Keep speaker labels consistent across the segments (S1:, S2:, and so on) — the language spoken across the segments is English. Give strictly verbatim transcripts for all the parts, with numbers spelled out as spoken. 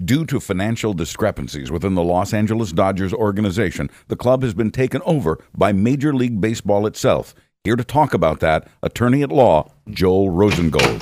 S1: Due to financial discrepancies within the Los Angeles Dodgers organization, the club has been taken over by Major League Baseball itself. Here to talk about that, attorney at law, Joel Rosengold.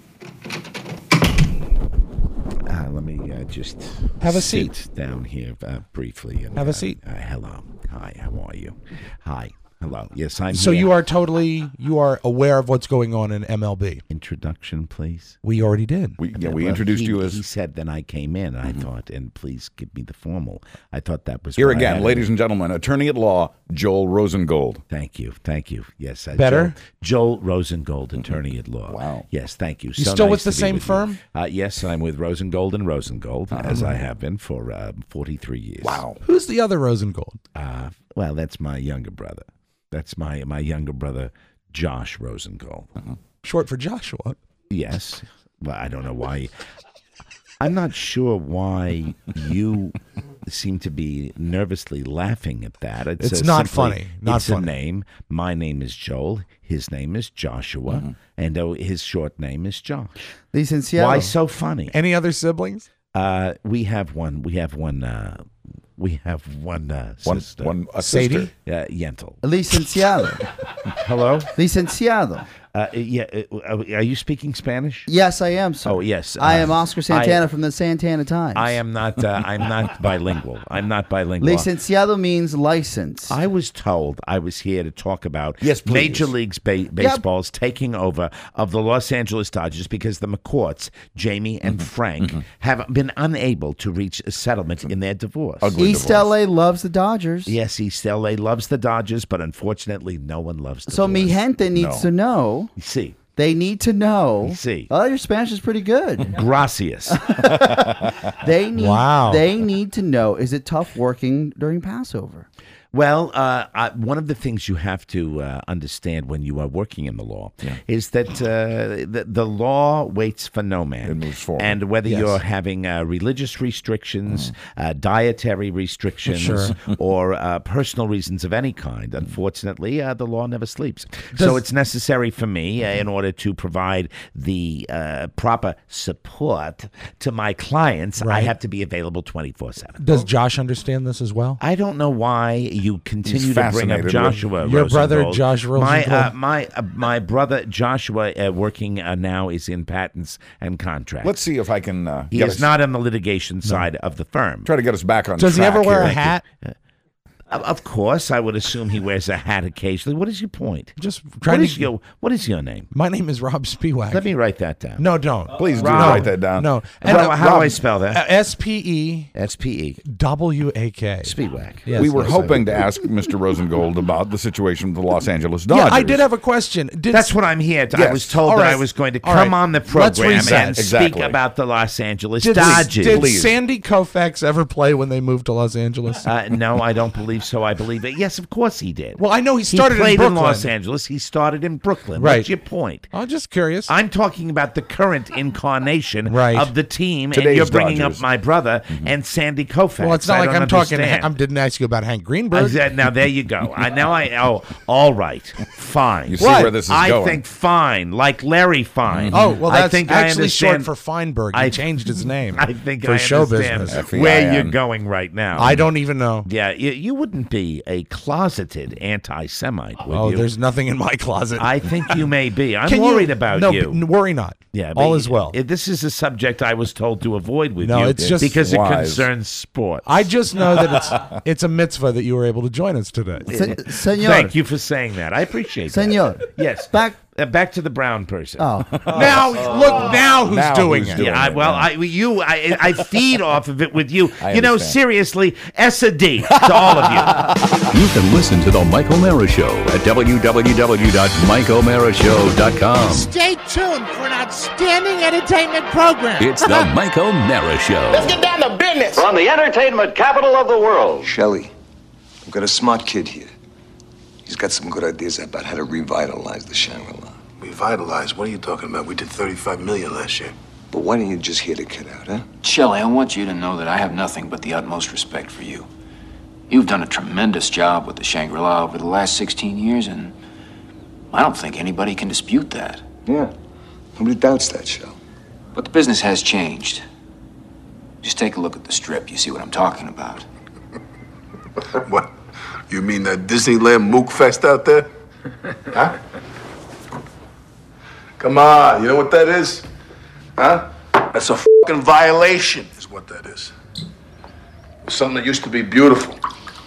S2: Uh, let me uh, just
S3: have a
S2: sit
S3: seat
S2: down here uh, briefly. And,
S3: have a
S2: uh,
S3: seat.
S2: Uh, hello. Hi, how are you? Hi. Hello. Yes, I'm
S3: So
S2: here.
S3: you are totally, you are aware of what's going on in M L B.
S2: Introduction, please.
S3: We already did.
S1: We, yeah, we
S2: Well,
S1: introduced
S2: he,
S1: you as...
S2: He said, then I came in, and mm-hmm. I thought, and please give me the formal. I thought that was...
S1: Here
S2: what I
S1: again,
S2: had
S1: ladies
S2: to-
S1: and gentlemen, attorney at law, Joel Rosengold.
S2: Thank you. Thank you. Yes. Uh,
S3: Better?
S2: Joel, Joel Rosengold, attorney at law.
S1: Wow.
S2: Yes, thank you.
S3: You
S2: so
S3: still
S2: nice
S3: with the
S2: to be
S3: same
S2: with you.
S3: firm?
S2: Uh, yes, I'm with Rosengold and Rosengold,
S1: Uh-huh.
S2: as I have been for uh, forty-three years.
S1: Wow.
S3: Who's the other Rosengold?
S2: Uh, well, that's my younger brother. That's my, my younger brother, Josh Rosengold.
S1: Uh-huh.
S3: Short for Joshua.
S2: Yes. Well, I don't know why. I'm not sure why you seem to be nervously laughing at that. It's,
S3: It's
S2: uh,
S3: not
S2: simply-
S3: funny. Not
S2: it's
S3: funny.
S2: a name. My name is Joel. His name is Joshua.
S3: Mm-hmm.
S2: And uh, his short name is Josh.
S4: Licenciado.
S2: Why so funny?
S3: Any other siblings?
S2: Uh, we have one. We have one. Uh, we have one uh,
S1: One,
S2: sister.
S1: one, a
S3: Sadie?
S1: sister.
S2: Uh, Yentl.
S4: Licenciado.
S2: Hello.
S4: Licenciado.
S2: Uh, yeah. Uh, are you speaking Spanish?
S4: Yes, I am, sir.
S2: Oh, yes.
S4: I
S2: uh,
S4: am Oscar Santana
S2: I-
S4: from the Santana Times.
S2: I am not. Uh, I'm not bilingual. I'm not bilingual.
S4: Licenciado means license.
S2: I was told I was here to talk about
S1: Yes, please.
S2: Major League ba- Baseball's taking over of the Los Angeles Dodgers because the McCourts, Jamie and Frank, have been unable to reach a settlement in their divorce.
S1: Ugly
S4: East
S1: divorce.
S4: L A loves the Dodgers.
S2: Yes, East L A loves the Dodgers, but unfortunately, no one loves the
S4: So mi gente needs
S1: No.
S4: to know.
S2: You see,
S4: They need to know.
S2: See.
S4: Oh, your Spanish is pretty good.
S2: gracias.
S4: They need.
S3: Wow.
S4: They need to know. Is it tough working during Passover?
S2: Well, uh, I, one of the things you have to uh, understand when you are working in the law is that uh, the, the law waits for no man.
S1: It moves forward.
S2: And whether
S3: Yes.
S2: you're having uh, religious restrictions, uh, dietary restrictions,
S3: Sure.
S2: or uh, personal reasons of any kind, unfortunately, uh, the law never sleeps. so it's necessary for me, uh, in order to provide the uh, proper support to my clients, I
S3: Right.
S2: have to be available twenty-four seven.
S3: Does Josh understand this as well?
S2: I don't know why you continue
S1: He's
S2: to bring up
S1: fascinated with-
S2: Joshua.
S3: Your brother,
S2: Rosengold.
S3: Josh
S2: My uh,
S3: Rosengold?
S2: my uh, my brother Joshua, uh, working uh, now, is in patents and contracts.
S1: Let's see if I can uh,
S2: he
S1: get
S2: is
S1: us,
S2: not on the litigation side of the firm.
S1: try to get us back on
S3: Does he
S1: track
S3: ever wear
S1: here.
S3: a hat?
S2: Of of course, I would assume he wears a hat occasionally. What is your point?
S3: Just
S2: What
S3: trying
S2: is
S3: to.
S2: your What is your name?
S3: My name is Rob Spiewak.
S2: Let me write that down.
S3: No, don't.
S1: Please do
S2: Rob.
S1: write that down.
S3: No.
S2: And
S3: And,
S2: how,
S3: uh,
S2: how do I
S1: Rob-
S2: spell that?
S3: S P E
S2: S P E.
S3: W A K.
S2: Speedwack.
S3: Yes,
S1: we were
S3: yes,
S1: hoping to ask Mister Rosengold about the situation with the Los Angeles
S3: Yeah,
S1: Dodgers.
S3: I did have a question. Did
S2: That's what I'm here. To, I
S1: Yes.
S2: was told
S3: All
S2: that
S3: right.
S2: I was going to
S3: All
S2: come
S3: right.
S2: on the
S3: Let's
S2: program
S3: reset.
S2: and
S1: Exactly.
S2: speak about the Los Angeles
S3: did,
S2: Dodgers.
S3: did
S1: Please.
S3: Sandy Koufax ever play when they moved to Los Angeles?
S2: Uh, no, I don't believe so. I believe it. Yes, of course he did.
S3: Well, I know he started in
S2: he played
S3: Brooklyn.
S2: Los Angeles. He started in Brooklyn.
S3: Right.
S2: What's your point?
S3: I'm just curious.
S2: I'm talking about the current incarnation
S3: Right.
S2: of the team, and
S1: Today's
S2: you're bringing
S1: Dodgers.
S2: up my brother and Sandy Koufax.
S3: well, it's not
S2: I
S3: like
S2: don't
S3: I'm talking.
S2: understand.
S3: I didn't ask you about Hank
S2: I
S3: Greenberg.
S2: said, now there you go. I now I oh all right, fine.
S1: You see
S3: What?
S1: where this is
S2: I
S1: going.
S2: think fine, like Larry Fine.
S3: Oh, well,
S2: I
S3: that's
S2: think I
S3: actually short
S2: understand-
S3: for Feinberg. He
S2: I-
S3: changed his name.
S2: I think
S3: for
S2: I
S3: show
S2: understand
S3: business.
S1: F E I N.
S2: where you're going right now.
S3: I don't even know.
S2: Yeah, you, you wouldn't be a closeted anti-Semite, would
S3: Oh,
S2: you?
S3: there's nothing in my closet.
S2: I think you may be. I'm
S3: Can
S2: worried
S3: you,
S2: about
S3: no,
S2: you.
S3: b- worry not.
S2: Yeah,
S3: all
S2: but
S3: is well.
S2: i- This is a subject I was told to avoid with
S3: No,
S2: you
S3: it's just
S2: because it
S1: wise.
S2: concerns sports.
S3: I just know that it's it's a mitzvah that you were able to join us today.
S4: Se- senor.
S2: Thank you for saying that. I appreciate
S4: Senor.
S2: that. Yes.
S4: Back.
S2: Uh, back to the brown person.
S4: Oh.
S3: Now look, now who's
S1: Now
S3: doing
S1: who's
S3: it?
S1: doing
S2: Yeah, I,
S1: it,
S2: well,
S1: yeah.
S2: I, you, I, I feed off of it with you.
S1: I
S2: you know,
S1: understand.
S2: seriously, S a D to all of you.
S5: You can listen to The Mike O'Mara Show at w w w dot mike o'mara show dot com.
S6: Stay tuned for an outstanding entertainment program.
S5: It's The Mike O'Mara Show.
S6: Let's get down to business.
S7: From the entertainment capital of the world.
S8: Shelley, I've got a smart kid here. He's got some good ideas about how to revitalize the Shangri-La.
S9: Revitalize? What are you talking about? We did thirty-five million last year.
S8: But why don't you just hear the kid out, huh?
S10: Shelley, I want you to know that I have nothing but the utmost respect for you. You've done a tremendous job with the Shangri-La over the last sixteen years, and I don't think anybody can dispute that.
S8: Yeah. Nobody doubts that, Shell.
S10: But the business has changed. Just take a look at the strip. You see what I'm talking about.
S9: What? You mean that Disneyland Mook Fest out there? Huh? Come on, you know what that is? Huh? That's a fucking violation, is what that is. It's something that used to be beautiful.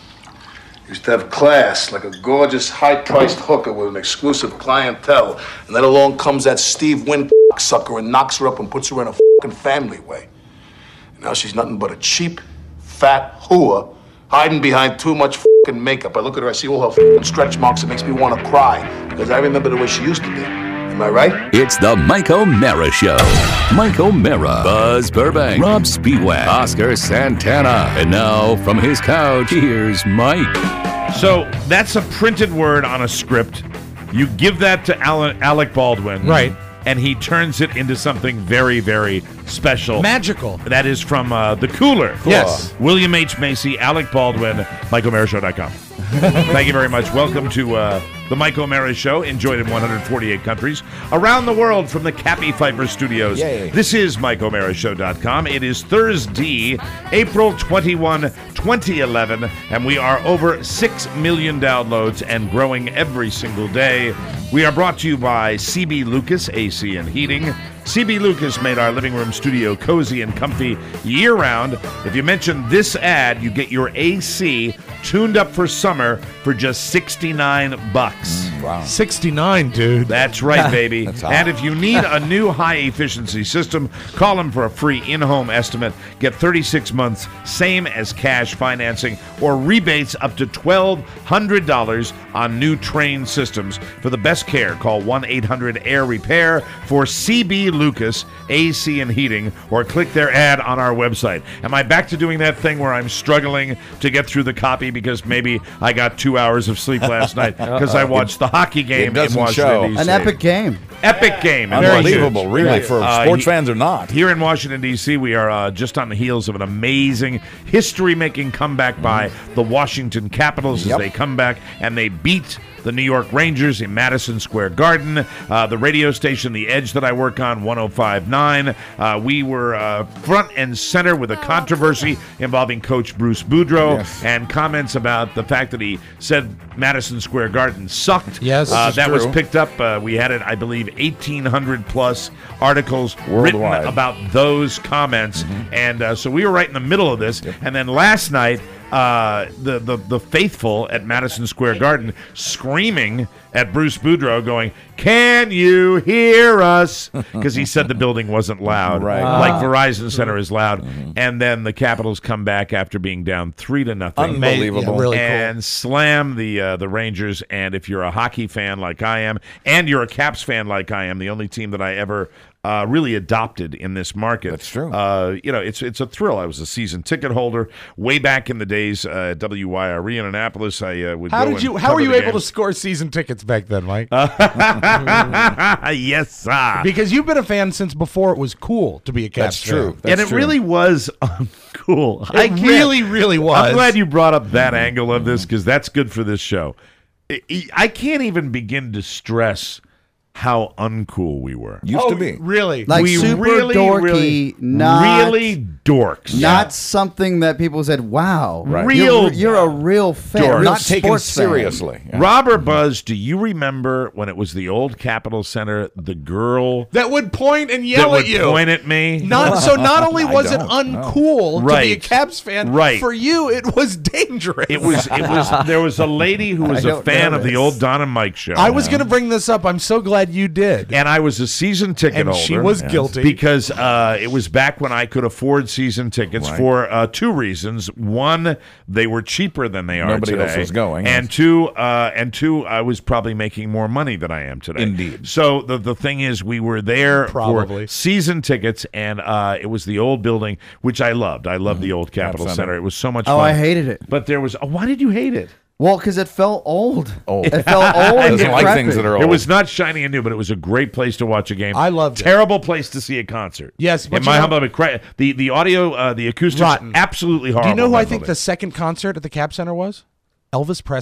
S9: Used to have class, like a gorgeous, high-priced hooker with an exclusive clientele. And then along comes that Steve Wynn sucker and knocks her up and puts her in a fucking family way. And now she's nothing but a cheap, fat whore hiding behind too much fucking makeup. I look at her, I see all her fucking stretch marks. It makes me want to cry because I remember the way she used to be. Am I right?
S5: It's the Mike O'Mara Show. Mike O'Mara, Buzz Burbank, Rob Spiewak, Oscar Santana. And now, from his couch, here's Mike.
S2: So, that's a printed word on a script. You give that to Alan, Alec Baldwin.
S3: Right.
S2: And he turns it into something very, very special.
S3: Magical.
S2: That is from uh, The Cooler.
S3: Yes.
S2: William H. Macy, Alec Baldwin, Mike O'Mara Show dot com. Thank you very much. Welcome to uh, the Mike O'Mara Show, enjoyed in one hundred forty-eight countries around the world from the Cappy Pfeiffer Studios.
S1: Yay.
S2: This is Mike O'Mara Show dot com. It is Thursday, April twenty-first, twenty eleven, and we are over six million downloads and growing every single day. We are brought to you by C B Lucas A C and Heating. C B Lucas made our living room studio cozy and comfy year-round. If you mention this ad, you get your A C tuned up for summer for just sixty-nine bucks.
S1: Mm, wow.
S3: sixty-nine, dude.
S2: That's right, baby.
S1: That's hot.
S2: And if you need a new high-efficiency system, call them for a free in-home estimate. Get thirty-six months, same as cash financing, or rebates up to twelve hundred dollars on new Trane systems. For the best care, call one eight hundred air repair for C B Lucas A C and Heating, or click their ad on our website. Am I back to doing that thing where I'm struggling to get through the copy because maybe I got two hours of sleep last night because I watched the hockey game in
S1: doesn't
S2: Washington,
S1: show.
S2: D C.
S4: An epic game.
S2: Epic game. in
S1: Unbelievable,
S2: Washington.
S1: really, for
S2: Uh,
S1: sports
S2: he-
S1: fans or not.
S2: Here in Washington, D C, we are uh, just on the heels of an amazing history-making comeback by the Washington Capitals
S1: Yep.
S2: as they come back and they beat the New York Rangers in Madison Square Garden. Uh, the radio station, The Edge, that I work on, one oh five point nine, uh, we were uh, front and center with a controversy involving Coach Bruce Boudreau
S1: Yes.
S2: and comments about the fact that he said Madison Square Garden sucked.
S3: Yes,
S2: uh,
S3: this is
S2: that was
S1: true.
S2: picked up. Uh, we had it, I believe, eighteen hundred plus articles written
S1: Worldwide.
S2: about those comments, and uh, so we were right in the middle of this. And then last night, uh, the, the the faithful at Madison Square Garden screaming at Bruce Boudreau, going, "Can you hear us?" Because he said the building wasn't loud,
S1: Right.
S2: like Verizon Center is loud. And then the Capitals come back after being down three to nothing.
S1: Unbelievable.
S3: Yeah, really cool.
S2: And slam the uh, the Rangers. And if you're a hockey fan like I am, and you're a Caps fan like I am, the only team that I ever uh, really adopted in this market.
S1: That's true.
S2: Uh, you know, it's it's a thrill. I was a season ticket holder way back in the days uh, at W Y R E in Annapolis. I uh, would
S3: How
S2: go
S3: did you?
S2: and
S3: How
S2: cover
S3: were you
S2: the
S3: able to
S2: games.
S3: score season tickets back then, Mike?
S2: Yes, sir.
S3: Because you've been a fan since before it was cool to be a Caps
S1: That's true.
S3: fan.
S1: That's
S2: and it
S1: true.
S2: really was uncool. I
S3: It
S2: can't-
S3: really, really was.
S2: I'm glad you brought up that angle of this because that's good for this show. I- I can't even begin to stress how uncool we were.
S1: Used
S3: Oh,
S1: to be.
S3: really?
S4: Like
S2: we
S4: super
S2: really,
S4: dorky,
S2: really,
S4: not
S2: really dorks.
S4: not something that people said, "Wow,
S1: Right.
S2: Real
S4: You're, you're a real fan,
S2: dork.
S4: real
S1: Not taken
S4: sports fan."
S1: seriously. Yeah.
S2: Robert Buzz, do you remember when it was the old Capitol Center, the girl
S3: That would point and
S2: that
S3: yell
S2: would
S3: at you.
S2: point at me?
S3: Not so. Not only
S1: I
S3: was it
S1: don't,
S3: uncool to be a
S2: Right.
S3: Caps fan,
S2: Right.
S3: for you it was dangerous.
S2: It was. It was. There was a lady who was
S4: I
S2: a
S4: don't
S2: fan
S4: know
S2: of the
S4: this.
S2: old Don and Mike show.
S3: I was going to bring this up. I'm so glad you did.
S2: and I was a season ticket
S3: And
S2: holder.
S3: she was guilty.
S2: because uh, it was back when I could afford season tickets
S1: Right.
S2: for uh, two reasons. One, they were cheaper than they are
S1: Nobody
S2: today.
S1: else was going.
S2: and two, uh, and two, I was probably making more money than I am today.
S1: Indeed.
S2: So the the thing is, we were there
S3: Probably.
S2: for season tickets, and uh, it was the old building, which I loved. I loved the old Capitol
S1: Center.
S2: Center. It was so much
S4: Oh,
S2: fun.
S4: I hated it.
S2: But there was. Oh, why did you hate it?
S4: Well, because it felt old.
S1: Old.
S4: It felt old. and
S1: Doesn't like
S4: decrepit.
S1: things that are old.
S2: It was not shiny and new, but it was a great place to watch a game.
S3: I loved it.
S2: Terrible place to see a concert.
S3: Yes, but
S2: in
S3: you
S2: my
S3: know-
S2: humble opinion, the the audio, uh, the acoustics,
S3: Rotten.
S2: absolutely horrible.
S3: Do you know who
S2: in
S3: I
S2: that
S3: think
S2: building.
S3: the second concert at the Cap Center was? Elvis Presley.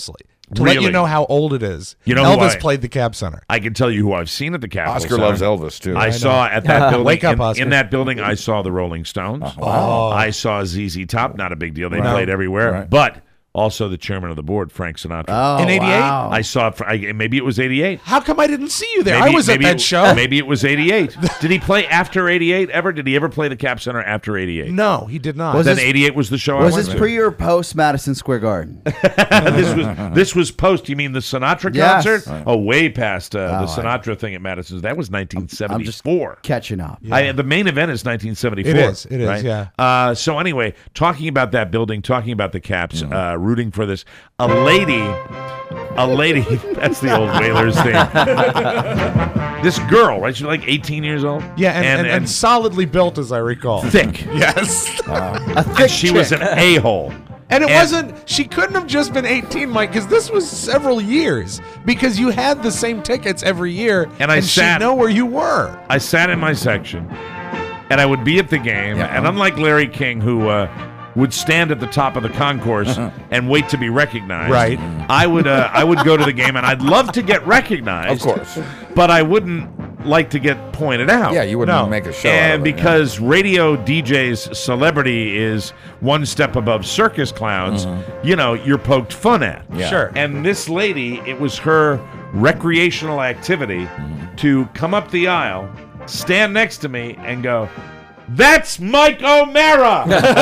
S3: To let you
S2: Really?
S3: know how old it is.
S2: You know who
S3: Elvis
S2: I-
S3: played the Cap Center.
S2: I can tell you who I've seen at the Capitol
S1: Oscar
S2: Center.
S1: loves Elvis, too.
S2: I,
S1: I
S2: saw at that building.
S3: Wake up,
S2: in,
S3: Oscar.
S2: in that building, I saw the Rolling Stones.
S3: Oh.
S2: I saw Z Z Top. Not a big deal. They
S3: Right.
S2: played everywhere.
S1: Right.
S2: But also the chairman of the board, Frank Sinatra.
S4: Oh,
S3: In eighty-eight?
S4: wow.
S2: I saw. I, maybe it was eighty-eight.
S3: How come I didn't see you there?
S2: Maybe,
S3: I was at
S2: maybe
S3: that
S2: it,
S3: show.
S2: Maybe it was eighty-eight. Did he play after eighty-eight ever? Did he ever play the Cap Center after eighty-eight?
S3: No, he did not.
S4: Was
S2: Then
S4: this-
S2: eighty-eight was the show
S4: Was
S2: I went
S4: this
S2: to.
S4: pre or post Madison Square Garden?
S2: this was this was post. You mean the Sinatra
S4: Yes.
S2: concert? Oh, way past uh,
S4: Oh,
S2: the Sinatra thing at Madison. That was nineteen
S4: I'm just
S2: seventy-four.
S4: catching up.
S2: I, the main event is nineteen seventy-four.
S3: It is, it is,
S2: right?
S3: yeah.
S2: Uh, so anyway, talking about that building, talking about the Caps, uh, rooting for this, a lady, a lady. That's the old Whalers thing. This girl, right? She's like eighteen years old.
S3: Yeah, and, and,
S2: and,
S3: and solidly built, as I recall.
S2: thick.
S3: Yes.
S4: A thick
S2: She was
S4: chick.
S2: an a-hole.
S3: And it
S2: And-
S3: wasn't, she couldn't have just been eighteen, Mike, because this was several years. Because you had the same tickets every year.
S2: And I
S3: she'd
S2: sat-
S3: know where you were.
S2: I sat in my section, and I would be at the game. And unlike Larry King, who uh, would stand at the top of the concourse and wait to be recognized,
S3: Right.
S2: I would uh, I would go to the game, and I'd love to get recognized,
S1: Of course.
S2: but I wouldn't like to get pointed out.
S1: Yeah, you wouldn't
S3: No.
S1: make a show out
S2: And
S1: of it, yeah.
S2: because radio D J's celebrity is one step above circus clowns, you know, you're poked fun at.
S1: Yeah.
S3: Sure.
S2: And this lady, it was her recreational activity to come up the aisle, stand next to me, and go, "That's Mike O'Mara!"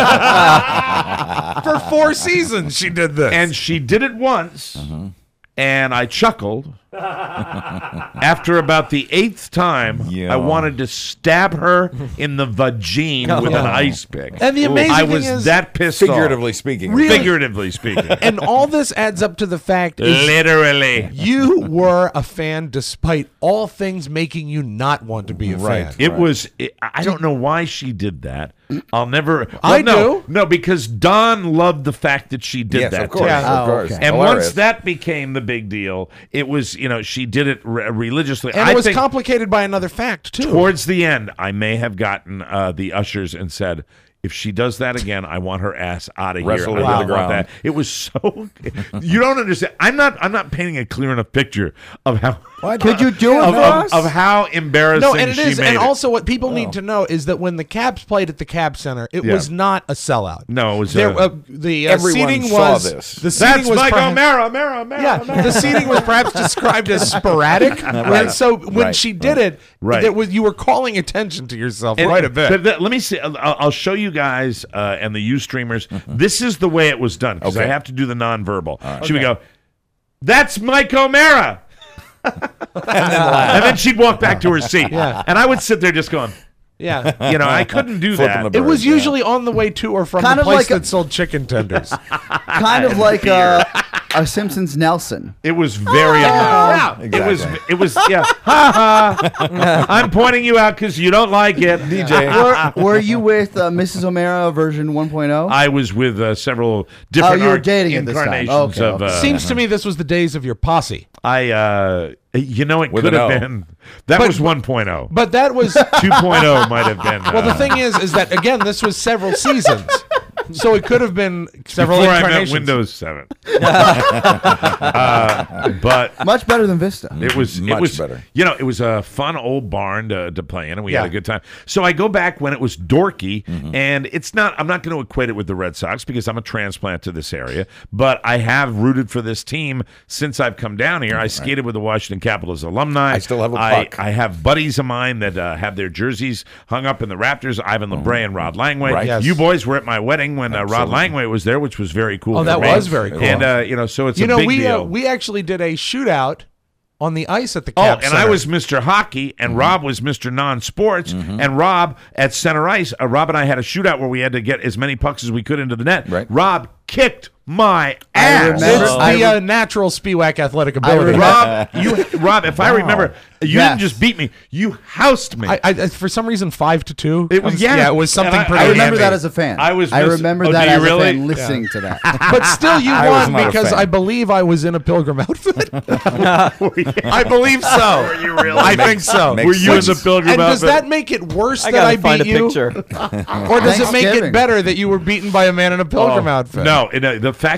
S3: For four seasons, she did this.
S2: And she did it once, and I chuckled. After about the eighth time,
S1: Yeah.
S2: I wanted to stab her in the vagine with an ice pick.
S3: And the amazing
S2: I
S3: thing
S2: was
S3: is-
S2: that pissed
S1: Figuratively
S2: off.
S1: speaking.
S3: Really?
S2: Figuratively speaking.
S3: and all this adds up to the fact is
S2: Literally.
S3: you were a fan despite all things making you not want to be a
S1: Right.
S3: fan.
S2: It was. It, I don't know why she did that. I'll never. Well,
S3: I
S2: no,
S3: do.
S2: No, because Don loved the fact that she did
S1: Yes,
S2: that.
S1: of course.
S2: too.
S3: Yeah.
S1: Of
S4: Oh,
S1: course.
S4: okay.
S2: And
S1: Hilarious.
S2: once that became the big deal, it was, you know, she did it re- religiously.
S3: And
S2: I
S3: it was
S2: think
S3: complicated by another fact, too.
S2: towards the end, I may have gotten uh, the ushers and said, if she does that again, I want her ass out of here.
S1: Wrestle her
S2: I
S1: to
S2: don't
S1: the
S2: want
S1: ground.
S2: that. It was so. You don't understand. I'm not. I'm not painting a clear enough picture of how.
S4: Could you do it
S2: of,
S4: for
S2: of,
S4: us?
S2: of how embarrassing
S3: No, and it
S2: she
S3: is.
S2: made
S3: And
S2: it.
S3: also, what people need to know is that when the Caps played at the Cap Center, it
S2: Yeah.
S3: was not a sellout.
S2: No, it was,
S3: There,
S2: uh,
S3: uh, the uh,
S1: everyone
S3: seating
S1: saw
S3: was
S1: this.
S3: the seating
S2: That's
S3: was
S2: Mike
S3: perha-
S2: O'Mara, O'Mara, O'Mara.
S3: Yeah,
S2: O'Mara.
S3: the seating was perhaps described as sporadic. And so when
S1: Right.
S3: she did it,
S2: Right.
S3: there was you were calling attention to yourself
S2: And-
S3: quite a bit.
S2: but th- let me see. I'll, I'll show you guys uh, and the you streamers. This is the way it was done because I
S1: Okay.
S2: have to do the nonverbal. She would go, "That's Mike O'Mara," and then she'd walk back to her seat,
S3: Yeah.
S2: and I would sit there just going,
S3: yeah.
S2: you know, I couldn't do
S1: Flipping
S2: that.
S1: the
S3: It was
S1: bird, yeah.
S3: usually on the way to or from
S4: Kind
S3: the
S4: of
S3: place
S4: like a-
S3: that sold chicken tenders.
S4: kind of like uh, a Simpsons Nelson.
S2: It was very yeah. It was
S1: Exactly.
S2: it was yeah. Ha ha. I'm pointing you out because you don't like it,
S1: D J.
S4: were, were you with uh, Missus O'Mara version one point oh?
S2: I was with uh, several different
S4: Oh, you were
S2: art
S4: dating at this time.
S2: incarnations
S4: Okay,
S2: of.
S4: okay.
S2: Uh,
S3: Seems to me this was the days of your posse.
S2: I, uh, you know, it
S1: With
S2: could
S1: an
S2: have
S1: O.
S2: been. That
S3: But-
S2: was one point oh.
S3: But that was
S2: two point oh might have been.
S3: well. The
S2: uh,
S3: thing is, is that again, this was several seasons, so it could have been several
S2: before I met
S3: incarnations.
S2: Windows seven. uh, but
S4: Much better than Vista.
S2: it was
S1: Much
S2: it was
S1: better.
S2: You know, it was a fun old barn to, to play in, and we
S3: Yeah.
S2: had a good time. So I go back when it was dorky,
S1: Mm-hmm.
S2: and it's not. I'm not going to equate it with the Red Sox because I'm a transplant to this area. But I have rooted for this team since I've come down here. I skated with the Washington Capitals alumni.
S1: I still have a
S2: I,
S1: puck.
S2: I have buddies of mine that uh, have their jerseys hung up in the Raptors. Ivan LeBray and Rod Langway.
S1: Right.
S3: Yes.
S2: You boys were at my wedding when uh, Rod
S1: Absolutely.
S2: Langway was there, which was very cool.
S3: Oh,
S2: for
S3: that
S2: me.
S3: was very cool.
S2: And uh, you know, so it's
S3: You
S2: a
S3: know,
S2: big
S3: we
S2: deal.
S3: uh, we actually did a shootout on the ice at the
S2: Oh,
S3: Cap
S2: and I
S3: Center.
S2: was Mister Hockey, and Rob was Mister Non-Sports, and Rob at center ice. Uh, Rob and I had a shootout where we had to get as many pucks as we could into the net.
S1: Right.
S2: Rob kicked my
S4: I
S2: ass.
S4: remember-
S3: It's
S4: I
S3: the
S4: re-
S3: uh, natural Spiewak athletic ability.
S2: Rob, you, Rob, if I remember, you
S4: Yes.
S2: didn't just beat me; you housed me.
S3: I, I, for some reason, five to two.
S2: It was-
S3: Um,
S2: yeah.
S3: it was something
S2: And I-
S3: pretty.
S4: I remember
S3: heavy.
S4: that as a fan.
S2: I was
S4: I
S2: miss-
S4: remember
S2: Oh,
S4: that
S2: do you
S4: as
S2: really?
S4: a fan listening to that.
S3: But still, you
S1: I was
S3: won
S1: not a
S3: because
S1: fan.
S3: I believe I was in a pilgrim outfit. I believe so.
S2: Were you really?
S3: I think so.
S1: makes
S2: Were you in
S1: sense.
S2: the pilgrim
S3: And does
S2: outfit?
S3: that make it worse
S11: I
S3: that
S11: gotta
S3: I
S11: find
S3: beat
S11: a
S3: you,
S11: picture.
S3: or does it make it
S4: Thanksgiving.
S3: better that you were beaten by a man in a pilgrim
S2: Oh,
S3: outfit?
S2: No, it, uh, the fact that you won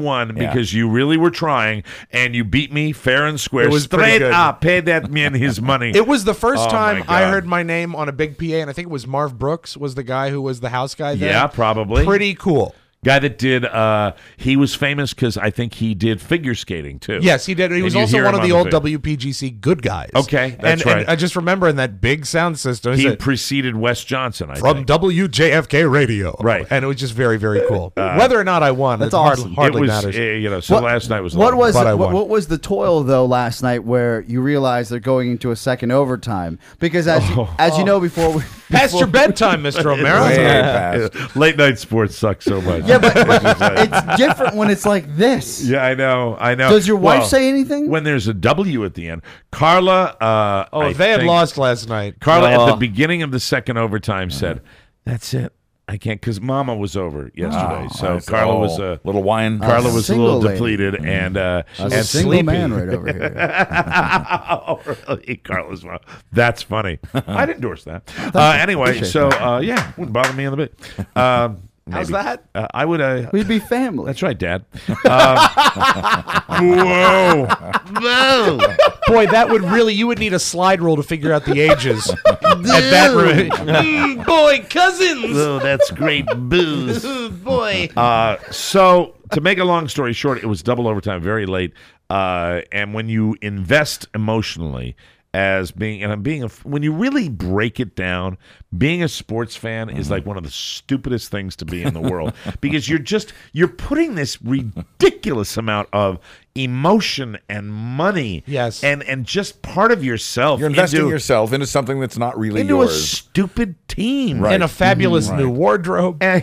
S11: won because you really were trying, and you beat me fair and square.
S3: It was pretty
S11: straight
S3: good.
S11: up. Pay that man his money.
S3: It was the first
S11: Oh,
S3: time
S11: my
S3: I
S11: God.
S3: heard my name on a big P A, and I think it was Marv Brooks was the guy who was the house guy there.
S11: Yeah, probably.
S3: Pretty cool.
S11: Guy that did, uh, he was famous because I think he did figure skating too.
S3: Yes, he did. He
S11: And
S3: was
S11: you
S3: also
S11: hear
S3: one
S11: him
S3: of the
S11: on
S3: old
S11: vid-
S3: W P G C good guys.
S11: Okay, that's
S3: and,
S11: right.
S3: And I just remember in that big sound system,
S11: He
S3: he said,
S11: preceded Wes Johnson, I
S3: from
S11: think.
S3: W J F K Radio.
S11: Right.
S3: And it was just very, very cool.
S11: Uh,
S3: Whether or not I won,
S4: That's
S3: it hard-
S4: awesome.
S3: hardly
S11: it was,
S3: matters.
S11: uh, you know, so
S4: What-
S11: last night was
S4: What
S11: long.
S4: was
S3: But I
S4: what,
S3: won.
S4: what was the toil though last night where you realized they're going into a second overtime? Because as you, as you know before, we,
S3: Past
S4: before-
S3: your bedtime, Mister O'Mara.
S1: Way past.
S11: Late night sports suck so much.
S4: Yeah, but, but it's different when it's like this.
S11: Yeah, I know, I know.
S4: Does your wife
S11: Well,
S4: say anything?
S11: when there's a W at the end? Carla, uh,
S3: Oh,
S11: I
S3: they had
S11: think-
S3: lost last night.
S11: Carla at
S4: Oh.
S11: the beginning of the second overtime said, "That's it. I can't," because Mama was over yesterday.
S1: Oh,
S11: so
S1: I see.
S11: Carla
S1: Oh,
S11: was uh,
S1: little wine.
S11: Carla was a
S4: single
S11: little
S4: lady.
S11: depleted, and uh,
S4: I was
S11: and
S4: a single
S11: sleepy.
S4: man right over here.
S11: Oh, really? Carla's mom. That's funny. I'd endorse that. Uh, anyway,
S4: Appreciate
S11: so uh, yeah, wouldn't bother me in the bit. Um,
S3: How's
S11: maybe.
S3: that?
S11: Uh, I would. Uh,
S4: We'd be family.
S11: That's right, Dad. Um, whoa, whoa!
S3: Boy, that would really, you would need a slide rule to figure out the ages. At that rate. Mm, boy, cousins.
S11: Oh, that's great booze.
S3: Boy.
S11: Uh, so to make a long story short, it was double overtime, very late. Uh, and when you invest emotionally as being, and I'm being, a, when you really break it down, being a sports fan is like one of the stupidest things to be in the world because you're just, you're putting this ridiculous amount of emotion and money,
S3: Yes.
S11: and and just part of yourself.
S1: You're investing
S11: into,
S1: yourself into something that's not really
S11: into a
S1: yours.
S11: stupid team.
S1: Right.
S3: And a fabulous
S1: Mhm,
S3: new
S1: right.
S3: wardrobe.
S11: Hey,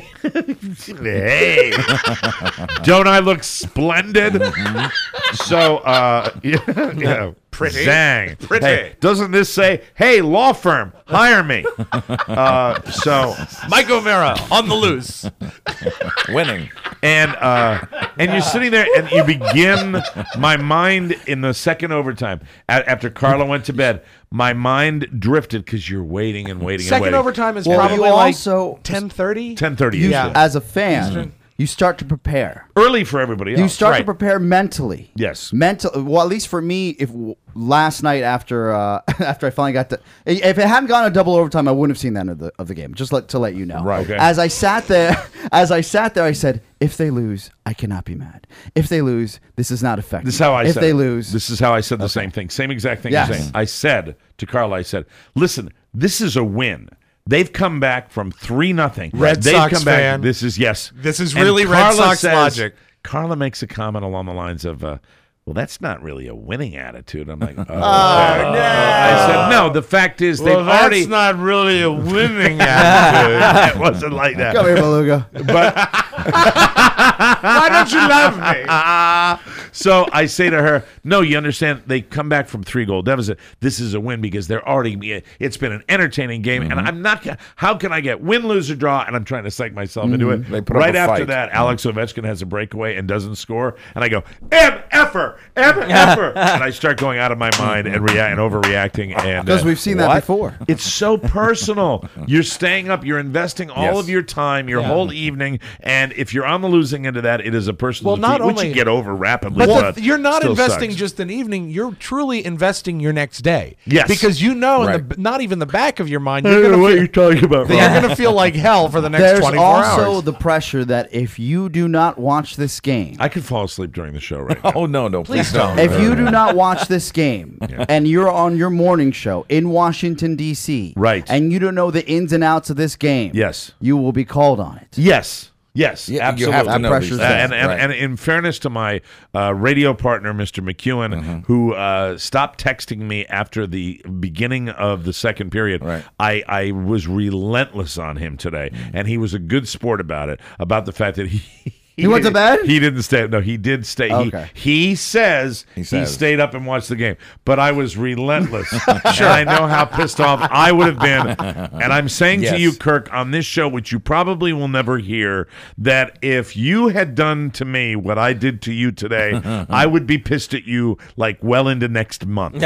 S11: don't I look splendid? So, uh, yeah, yeah,
S3: Pretty.
S11: Zang.
S3: Pretty.
S11: Hey, doesn't this say, "Hey, law firm, hire me"? Uh, so,
S3: Mike O'Mara on the loose.
S1: Winning.
S11: and uh, and you're sitting there, and you begin. My mind in the second overtime, a- after Carla went to bed, my mind drifted because you're waiting and waiting and
S3: Second
S11: waiting.
S3: overtime is
S4: Well,
S3: probably
S4: you
S3: like
S4: also-
S3: ten thirty.
S11: ten thirty.
S4: You,
S11: yeah.
S4: as a fan, you start to prepare.
S11: Early for everybody else.
S4: You start
S11: right.
S4: to prepare mentally.
S11: Yes.
S4: Mental. Well, at least for me, if last night after uh, after I finally got to, if it hadn't gone a double overtime, I wouldn't have seen the end of the of the game. Just let, to let you know.
S1: Right.
S11: Okay.
S4: As I sat there, as I sat there, I said, if they lose, I cannot be mad. If they lose, this is not effective.
S11: This is how I
S4: if
S11: said
S4: they
S11: it.
S4: lose,
S11: This is how I said the same thing. Same exact thing
S4: Yes.
S11: you're saying. I said to Carla, I said, listen, this is a win. They've come back from three nothing.
S3: Red
S11: They've
S3: Sox
S11: come back.
S3: fan.
S11: This is yes.
S3: This is
S11: And
S3: really Red
S11: Carla
S3: Sox
S11: says-
S3: logic.
S11: Carla makes a comment along the lines of, uh, "Well, that's not really a winning attitude." I'm like, "Oh, I said, no. The fact is, they've already
S3: not really a winning attitude.
S11: it wasn't like that.
S4: come here, Beluga.
S11: But
S3: Why don't you love me?
S11: so I say to her, no, you understand, they come back from three goal deficit. This is a win because they're already, it's been an entertaining game. And I'm not, how can I get win, lose, or draw? And I'm trying to psych myself into it.
S1: They put up
S11: right
S1: a
S11: after
S1: fight.
S11: that, Alex Ovechkin has a breakaway and doesn't score. And I go, M F-er, M F-er. And I start going out of my mind and react and overreacting. And
S4: Because
S11: uh,
S4: we've seen that
S1: what?
S4: before.
S11: it's so personal. You're staying up. You're investing all
S1: Yes.
S11: of your time, your whole evening, and if you're on the losing end of that, it is a personal
S3: Well, not
S11: defeat, which
S3: only-
S11: you get over rapidly.
S3: But the, you're not
S11: still
S3: investing
S11: sucks.
S3: just an evening. You're truly investing your next day.
S11: Yes.
S3: Because you know, in
S1: Right.
S3: the, not even the back of your mind,
S11: I
S3: you're
S11: don't know
S3: going
S11: what
S3: to
S11: you're
S3: feel,
S11: talking about.
S3: you're
S11: Rob.
S3: going to feel like hell for the next
S4: There's
S3: twenty-four
S4: also
S3: hours.
S4: the pressure that if you do not watch this game,
S11: I could fall asleep during the show right now.
S1: Oh, no, no. Please, don't.
S4: if you do not watch this game and you're on your morning show in Washington, D C,
S11: Right.
S4: and you don't know the ins and outs of this game,
S11: Yes.
S4: you will be called on it.
S11: Yes. Yes,
S1: Yeah, you
S11: absolutely.
S1: have to
S4: That
S1: know
S4: pressure's
S1: these
S4: there.
S1: things.
S11: and, and,
S1: Right.
S11: and in fairness to my uh, radio partner, Mister McEwen,
S1: Mm-hmm.
S11: who uh, stopped texting me after the beginning of the second period,
S1: Right.
S11: I, I was relentless on him today, and he was a good sport about it, about the fact that he...
S4: He went to bed?
S11: He didn't stay. No, he did stay.
S4: Okay.
S11: He, he says he,
S1: says.
S11: stayed up and watched the game, but I was relentless. Sure. I know how pissed off I would have been. And I'm saying
S1: Yes.
S11: to you, Kirk, on this show, which you probably will never hear, that if you had done to me what I did to you today, I would be pissed at you like well into next month.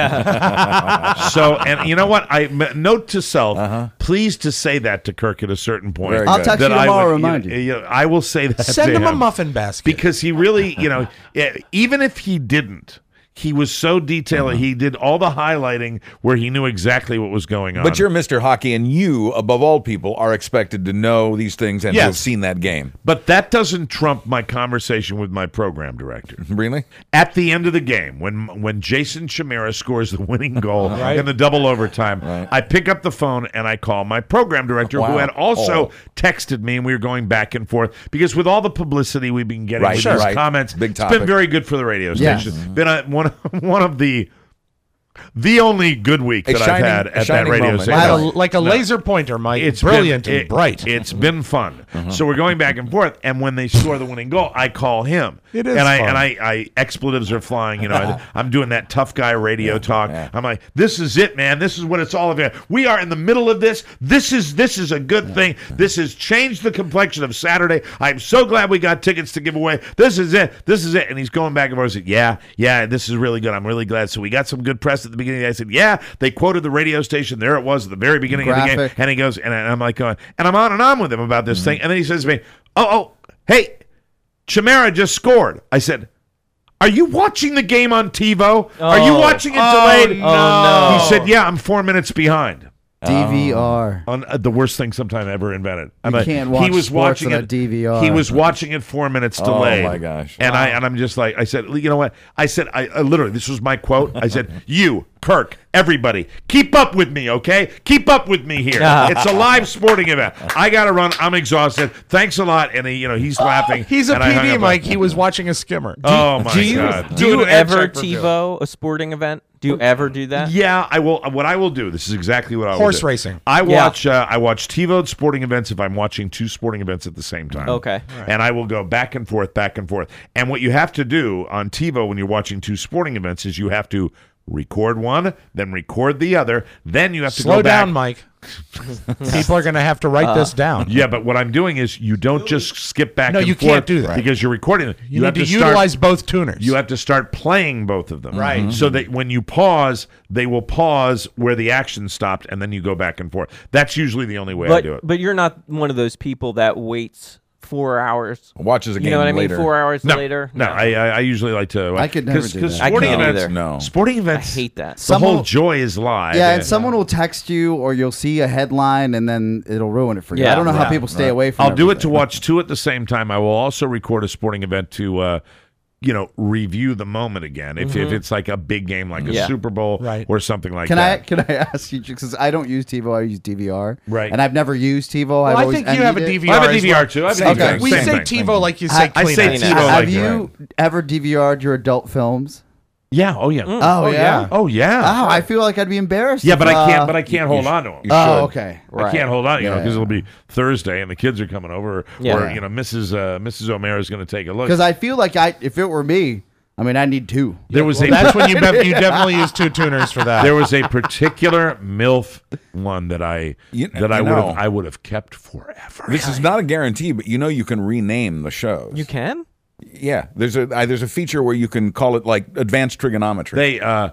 S11: So, and you know what? I m- note to self, please to say that to Kirk at a certain point.
S1: Very
S4: I'll
S1: good.
S4: text
S11: That
S4: you
S11: I
S4: tomorrow,
S11: would-
S4: remind
S11: you.
S4: you.
S11: know, I will say that.
S3: Send
S11: to
S3: him a muffin basket.
S11: Because he really, you know, eh, even if he didn't, he was so detailed.
S1: Uh-huh.
S11: He did all the highlighting where he knew exactly what was going on.
S1: But you're Mister Hockey, and you, above all people, are expected to know these things and to
S11: Yes.
S1: have seen that game.
S11: But that doesn't trump my conversation with my program director.
S1: Really?
S11: At the end of the game, when when Jason Chimera scores the winning goal
S3: Right.
S11: in the double overtime,
S1: Right.
S11: I pick up the phone and I call my program director,
S1: Wow.
S11: who had also
S1: Oh.
S11: texted me, and we were going back and forth because with all the publicity we've been getting
S1: Right,
S11: with
S1: sure.
S11: these
S1: right.
S11: comments,
S1: Big
S11: it's
S1: topic.
S11: been very good for the radio
S4: Yes.
S11: station. Been a, one one of the the only good week
S1: A
S11: that
S1: shining-
S11: I've had
S1: a
S11: at that
S1: shining
S11: radio
S1: moment.
S11: station.
S3: Had a-
S1: No.
S3: like a laser pointer, Mike. It's
S11: It's
S3: brilliant
S11: been,
S3: and
S11: it-
S3: bright.
S11: It's been fun.
S1: Uh-huh.
S11: So we're going back and forth, and when they score the winning goal, I call him.
S3: It is
S11: and I
S3: fun.
S11: and I, I expletives are flying. You know, I, I'm doing that tough guy radio talk. I'm like, this is it, man. This is what it's all about. We are in the middle of this. This is this is a good thing. This has changed the complexion of Saturday. I'm so glad we got tickets to give away. This is it. This is it. And he's going back and forth. I said, yeah, yeah, this is really good. I'm really glad. So we got some good press at the beginning. I said, yeah, they quoted the radio station. There it was at the very beginning of the game.
S4: Graphic.
S11: And he goes, and I'm like going, and I'm on and on with him about this thing. And then he says to me, oh, oh, hey, Chimera just scored. I said, are you watching the game on TiVo? Are you
S12: Oh.
S11: watching it
S12: Oh,
S11: delayed?
S12: no. Oh, no.
S11: He said, yeah, I'm four minutes behind.
S4: D V R.
S11: On uh, the worst thing sometime ever invented. I'm
S4: You
S11: like,
S4: can't watch
S11: he was
S4: sports
S11: watching
S4: on a
S11: it,
S4: D V R.
S11: He was watching it four minutes
S1: Oh,
S11: delayed.
S1: my gosh.
S11: And I and I'm just like, I said, you know what? I said, I, I literally, this was my quote. I said, you, Kirk, everybody, keep up with me, okay? Keep up with me here. It's a live sporting event. I got to run. I'm exhausted. Thanks a lot. And he, you know, he's laughing.
S3: He's a
S11: and I hung
S3: P D,
S11: up.
S3: Mike. He was watching a skimmer.
S11: Oh my
S12: do you,
S11: God!
S12: Do you
S3: Doing an
S12: ever
S3: ad check review.
S12: TiVo a sporting event? Do you ever do that?
S11: Yeah, I will. What I will do. This is exactly what I will
S3: Horse
S11: do.
S3: racing.
S11: I
S12: Yeah.
S11: watch. Uh, I watch TiVo sporting events if I'm watching two sporting events at the same time.
S12: Okay.
S11: And I will go back and forth, back and forth. And what you have to do on TiVo when you're watching two sporting events is you have to record one, then record the other, then you have to
S3: Slow
S11: go back.
S3: down, Mike. People are going to have to write this down.
S11: Yeah, but what I'm doing is you don't just skip back
S3: No,
S11: and
S3: you
S11: forth
S3: can't do that.
S11: because you're recording it.
S3: You,
S11: have
S3: need to,
S11: start-
S3: utilize both tuners.
S11: You have to start playing both of them.
S3: Right.
S11: So that when you pause, they will pause where the action stopped, and then you go back and forth. That's usually the only way I
S12: But
S11: do it.
S12: but you're not one of those people that waits four hours.
S1: Watches a game
S12: You know what I mean?
S1: later.
S12: Four hours
S11: No,
S12: later.
S11: no, I, I I usually like to.
S4: I could never
S11: cause,
S4: do
S11: 'cause
S4: that.
S12: I
S11: Sporting
S12: can't
S11: events,
S12: either.
S1: No.
S11: sporting
S12: I
S11: events.
S12: hate that.
S11: The
S4: Someone-
S11: whole joy is live.
S4: Yeah, and someone will text you, or you'll see a headline, and then it'll ruin it for you.
S12: Yeah.
S4: I don't know how
S12: Yeah.
S4: people stay away from.
S11: I'll do it to
S4: everything.
S11: watch two at the same time. I will also record a sporting event to, uh, you know, review the moment again. If if it's like a big game, like a
S12: Yeah.
S11: Super Bowl
S3: Right.
S11: or something like
S4: Can I
S11: that.
S4: can I ask you because I don't use TiVo, I use D V R.
S11: Right.
S4: And I've never used TiVo.
S3: Well,
S4: I've
S3: I
S4: always
S3: think you have a
S4: envied it.
S3: D V R.
S11: I have a
S3: as
S11: D V R
S3: well.
S11: too. I have a
S3: Same
S11: D V R.
S3: thing. We
S11: Same
S3: say
S11: thing.
S3: TiVo like you say
S4: I-
S11: I say
S3: Kleenex.
S11: TiVo
S4: Have
S11: like
S4: you ever D V R'd your adult films?
S11: Yeah. Oh yeah.
S4: Oh, yeah.
S11: Oh yeah.
S4: Oh, I feel like I'd be embarrassed.
S11: Yeah,
S4: if,
S11: but I can't.
S4: uh,
S11: But I can't hold on to them.
S4: Oh, okay.
S11: I
S12: Right.
S11: can't hold on, you know,
S4: Yeah.
S11: because it'll be Thursday and the kids are coming over, or,
S12: Yeah.
S11: or you know, Missus Uh, Missus O'Mara is going to take a look.
S4: Because I feel like I, if it were me, I mean, I need two.
S11: There was
S3: Well,
S11: a
S3: that's when you be- you definitely use two tuners for that.
S11: there was a particular MILF one that I
S1: You-
S11: that I
S1: you
S11: would
S1: know.
S11: have I would have kept forever.
S1: This is not a guarantee, but you know you can rename the shows.
S12: You can?
S1: Yeah, there's a uh, there's a feature where you can call it like advanced trigonometry.
S11: They uh,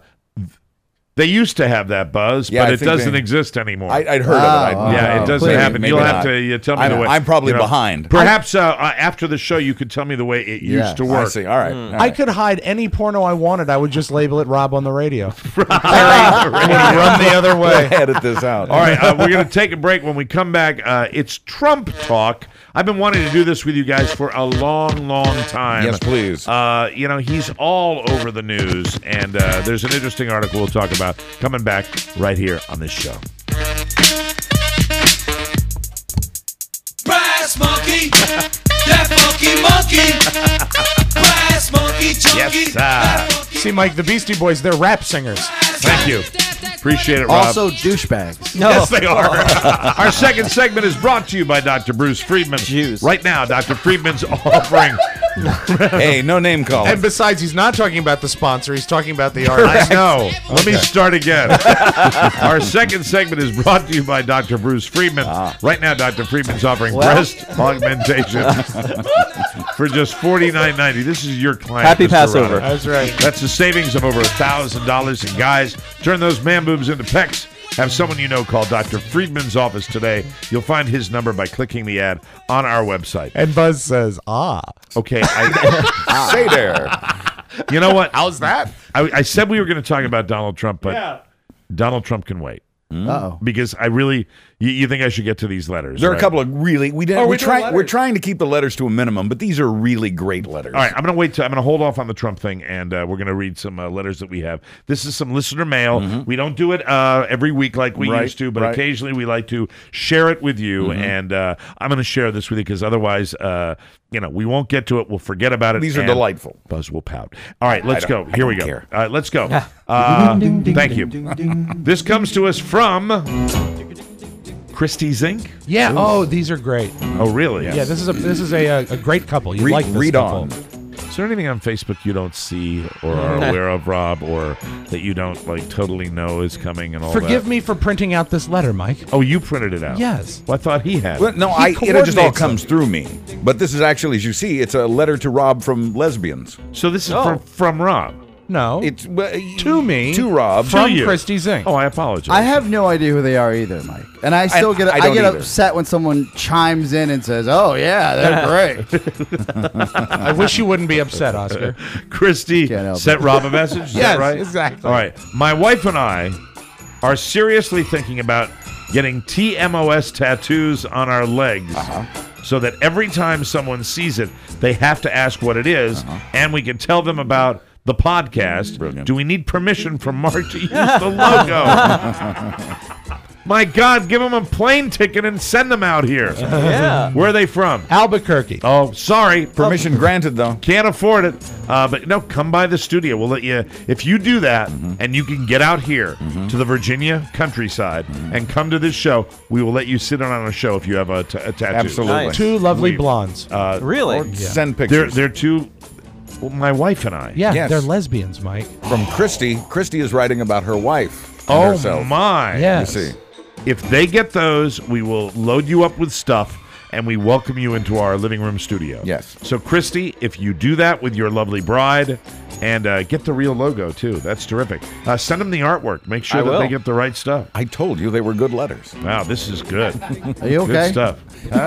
S11: they used to have that buzz,
S1: Yeah,
S11: but
S1: I
S11: it
S1: think
S11: doesn't
S1: they-
S11: exist anymore.
S1: I, I'd heard
S4: Oh,
S1: of it. I,
S11: yeah,
S1: oh,
S11: it doesn't
S1: maybe-
S11: happen.
S1: maybe
S11: You'll have
S1: not.
S11: to you tell me
S1: I'm,
S11: the way.
S1: I'm probably
S11: you know.
S1: behind.
S11: Perhaps uh, uh, after the show, you could tell me the way it
S4: Yeah,
S11: used to
S1: I
S11: work.
S1: see. All right.
S11: Mm.
S1: all
S3: I
S1: right.
S3: could hide any porno I wanted. I would just label it Rob on the radio. Would run the other way.
S1: Edit this out.
S11: All right, uh, we're going to take a break. When we come back, uh, it's Trump talk. I've been wanting to do this with you guys for a long, long time.
S1: Yes, please.
S11: Uh, you know, he's all over the news, and uh, there's an interesting article we'll talk about coming back right here on this show.
S13: Brass monkey, that funky monkey. Brass monkey, junkie.
S11: Yes, sir.
S3: See, Mike, the Beastie Boys, they're rap singers.
S11: Thank you. Appreciate it, Rob.
S4: Also, douchebags.
S12: No.
S11: Yes, they are. Our second segment is brought to you by Doctor Bruce Friedman.
S12: Jews.
S11: Right now, Doctor Friedman's offering.
S1: Hey, no name calling.
S3: And besides, he's not talking about the sponsor. He's talking about the artist.
S11: I know. Let me start again. Our second segment is brought to you by Doctor Bruce Friedman. Right now, Doctor Friedman's offering
S12: Well.
S11: breast augmentation for just forty-nine ninety. This is your client.
S12: Happy
S11: Mister
S12: Passover.
S11: Rada.
S3: That's right.
S11: That's a savings of over one thousand dollars. And guys, turn those man boobs into pecs have someone you know call Doctor Friedman's office today. You'll find his number by clicking the ad on our website.
S3: And Buzz says, ah.
S11: Okay. I,
S1: Say there.
S11: You know what?
S3: How's that?
S11: I, I said we were going to talk about Donald Trump, but
S3: Yeah.
S11: Donald Trump can wait.
S4: Uh-oh.
S11: Because I really, you, you think I should get to these letters?
S1: There are
S11: right?
S1: a couple of really we didn't.
S3: Oh,
S1: we're
S3: we're doing
S1: trying. We're
S3: letters.
S1: trying to keep the letters to a minimum, but these are really great letters.
S11: All right, I'm going to wait. To, I'm going to hold off on the Trump thing, and uh, we're going to read some uh, letters that we have. This is some listener mail. We don't do it uh, every week like we
S1: Right,
S11: used to, but
S1: right.
S11: occasionally we like to share it with you. And uh, I'm going to share this with you because otherwise, uh, you know, we won't get to it. We'll forget about it.
S1: These are
S11: and
S1: delightful.
S11: Buzz will pout. All right, let's
S1: I
S11: go.
S1: don't- I
S11: Here we
S1: don't
S11: go.
S1: care.
S11: All right, let's go. Uh, thank you. This comes to us from Christy Zink.
S3: Yeah. Oh, these are great.
S11: Oh, really?
S3: Yeah. This is a this is a a, a great couple. You
S1: Read-
S3: like this
S1: read
S3: couple.
S1: on.
S11: Is there anything on Facebook you don't see or are aware of, Rob, or that you don't like totally know is coming and all that?
S3: Forgive me for printing out this letter, Mike.
S11: Oh, you printed it out?
S3: Yes.
S11: Well, I thought he had.
S1: Well,
S11: it.
S1: no,
S3: He
S1: I, it just all
S3: coordinates
S1: comes through me. But this is actually, as you see, it's a letter to Rob from lesbians.
S11: So this is
S12: Oh.
S11: from, from Rob.
S3: No.
S1: It's well,
S3: to me.
S1: to Rob.
S3: From
S11: To you.
S3: Christy Zink.
S11: Oh, I apologize.
S4: I have no idea who they are either, Mike. And I still get
S1: I
S4: I,
S1: don't
S4: get
S1: either.
S4: upset when someone chimes in and says, "Oh yeah, they're great."
S3: I wish you wouldn't be upset, Oscar.
S11: Christy
S4: Can't help
S11: sent
S4: it.
S11: Rob a message. Is
S3: Yes,
S11: that right?
S3: exactly.
S11: All right. My wife and I are seriously thinking about getting T M O S tattoos on our legs. So that every time someone sees it, they have to ask what it is, and we can tell them about the podcast.
S1: Brilliant.
S11: Do we need permission from Mark to use the logo? My God, give them a plane ticket and send them out here.
S12: Yeah.
S11: Where are they from?
S3: Albuquerque.
S11: Oh, sorry.
S1: Permission granted, though.
S11: Can't afford it. Uh, but no, come by the studio. We'll let you, if you do that and you can get out here to the Virginia countryside and come to this show, we will let you sit in on a show if you have a, t- a tattoo.
S1: Absolutely.
S12: Nice.
S3: Two lovely
S11: We-
S3: blondes.
S11: Uh,
S12: Really?
S1: Or send
S11: they're,
S1: pictures.
S11: they're two, well, my wife and I.
S3: yeah,
S1: yes.
S3: they're lesbians, Mike.
S1: From Christy. Christy is writing about her wife. and
S11: Oh,
S1: herself.
S11: my.
S3: Yes.
S1: You see.
S11: If they get those, we will load you up with stuff and we welcome you into our living room studio.
S1: Yes.
S11: So, Christy, if you do that with your lovely bride and uh, get the real logo, too, that's terrific. Uh, send them the artwork. Make sure
S12: I
S11: that
S12: will.
S11: they get the right stuff.
S1: I told you they were good letters.
S11: Wow, this is good.
S4: Are you
S11: Good
S4: okay?
S11: stuff.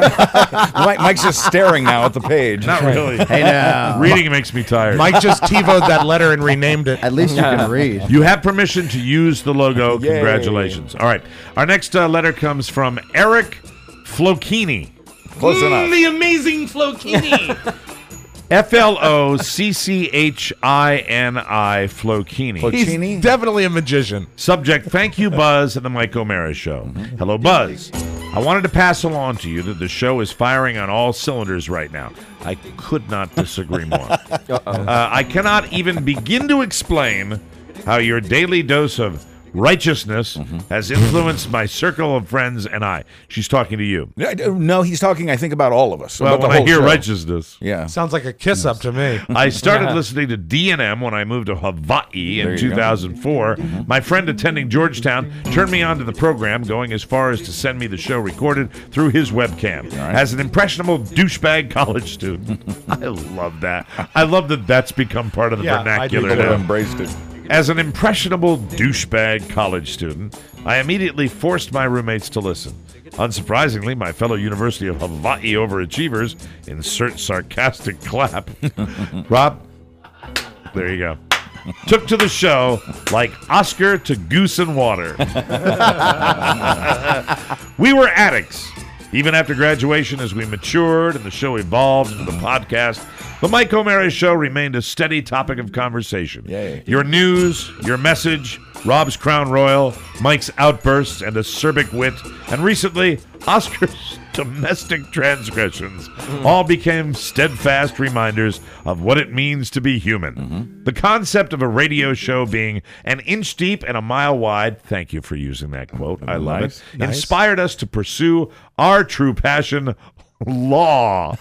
S1: Mike, Mike's just staring now at the page.
S11: Not really.
S4: Hey now,
S11: Reading makes me tired.
S3: Mike just TiVoed that letter and renamed it.
S4: at least you can read.
S11: You have permission to use the logo.
S1: Yay.
S11: Congratulations. All right. Our next uh, letter comes from Eric Flokini.
S1: Close enough.
S3: The amazing Flokini.
S11: F L O C C H I N I Flokini.
S1: Flokini?
S3: He's definitely a magician.
S11: Subject, thank you, Buzz, and the Mike O'Mara Show. Hello, Buzz. I wanted to pass along to you that the show is firing on all cylinders right now. I could not disagree more. Uh, I cannot even begin to explain how your daily dose of righteousness has influenced my circle of friends and I. She's talking to you.
S1: No, he's talking, I think, about all of us.
S11: Well,
S1: about the
S11: when I
S1: whole
S11: hear
S1: show.
S11: righteousness.
S1: Yeah.
S3: Sounds like a kiss up to me.
S11: I started listening to D and M when I moved to Hawaii in
S1: There you
S11: two thousand four. My friend attending Georgetown turned me on to the program, going as far as to send me the show recorded through his webcam. As an impressionable douchebag college student, I love that. I love that that's become part of the
S3: Yeah, I do
S11: vernacular
S3: too.
S1: People have
S11: now.
S1: embraced it.
S11: As an impressionable douchebag college student, I immediately forced my roommates to listen. Unsurprisingly, my fellow University of Hawaii overachievers insert sarcastic clap. Rob, there you go. Took to the show like Oscar to goose and water. We were addicts. Even after graduation, as we matured and the show evolved into the podcast, the Mike O'Mara Show remained a steady topic of conversation.
S1: Yay.
S11: Your news, your message, Rob's Crown Royal, Mike's outbursts and acerbic wit, and recently, Oscar's domestic transgressions all became steadfast reminders of what it means to be human.
S1: Mm-hmm.
S11: The concept of a radio show being an inch deep and a mile wide, thank you for using that quote, I love
S1: Nice.
S11: it,
S3: Nice.
S11: inspired us to pursue our true passion, law.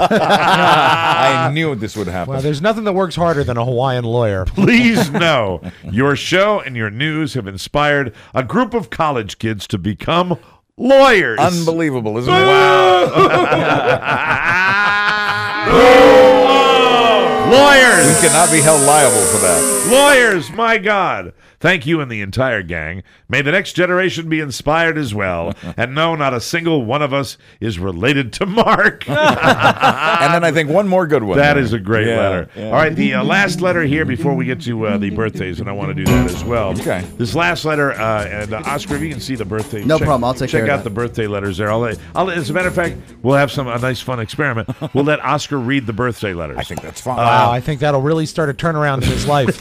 S1: I knew this would happen.
S3: Well, there's nothing that works harder than a Hawaiian lawyer.
S11: Please know your show and your news have inspired a group of college kids to become lawyers.
S1: Unbelievable, isn't it?
S11: Lawyers.
S1: We cannot be held liable for that.
S11: Lawyers, my God. Thank you and the entire gang. May the next generation be inspired as well. And no, not a single one of us is related to Mark.
S1: And then I think one more good one.
S11: That
S1: there.
S11: is a great
S1: Yeah,
S11: letter.
S1: yeah.
S11: All right, the uh, last letter here before we get to uh, the birthdays, and I want to do that as well.
S1: Okay.
S11: This last letter, uh, and uh, Oscar, if you can see the birthday.
S4: No
S11: check,
S4: problem, I'll take
S11: check
S4: care of
S11: out
S4: that.
S11: the birthday letters there. I'll, let- I'll, as a matter of fact, we'll have some a nice fun experiment. We'll let Oscar read the birthday letters.
S1: I think that's fine.
S3: Wow, I think that'll really start a turnaround in his life.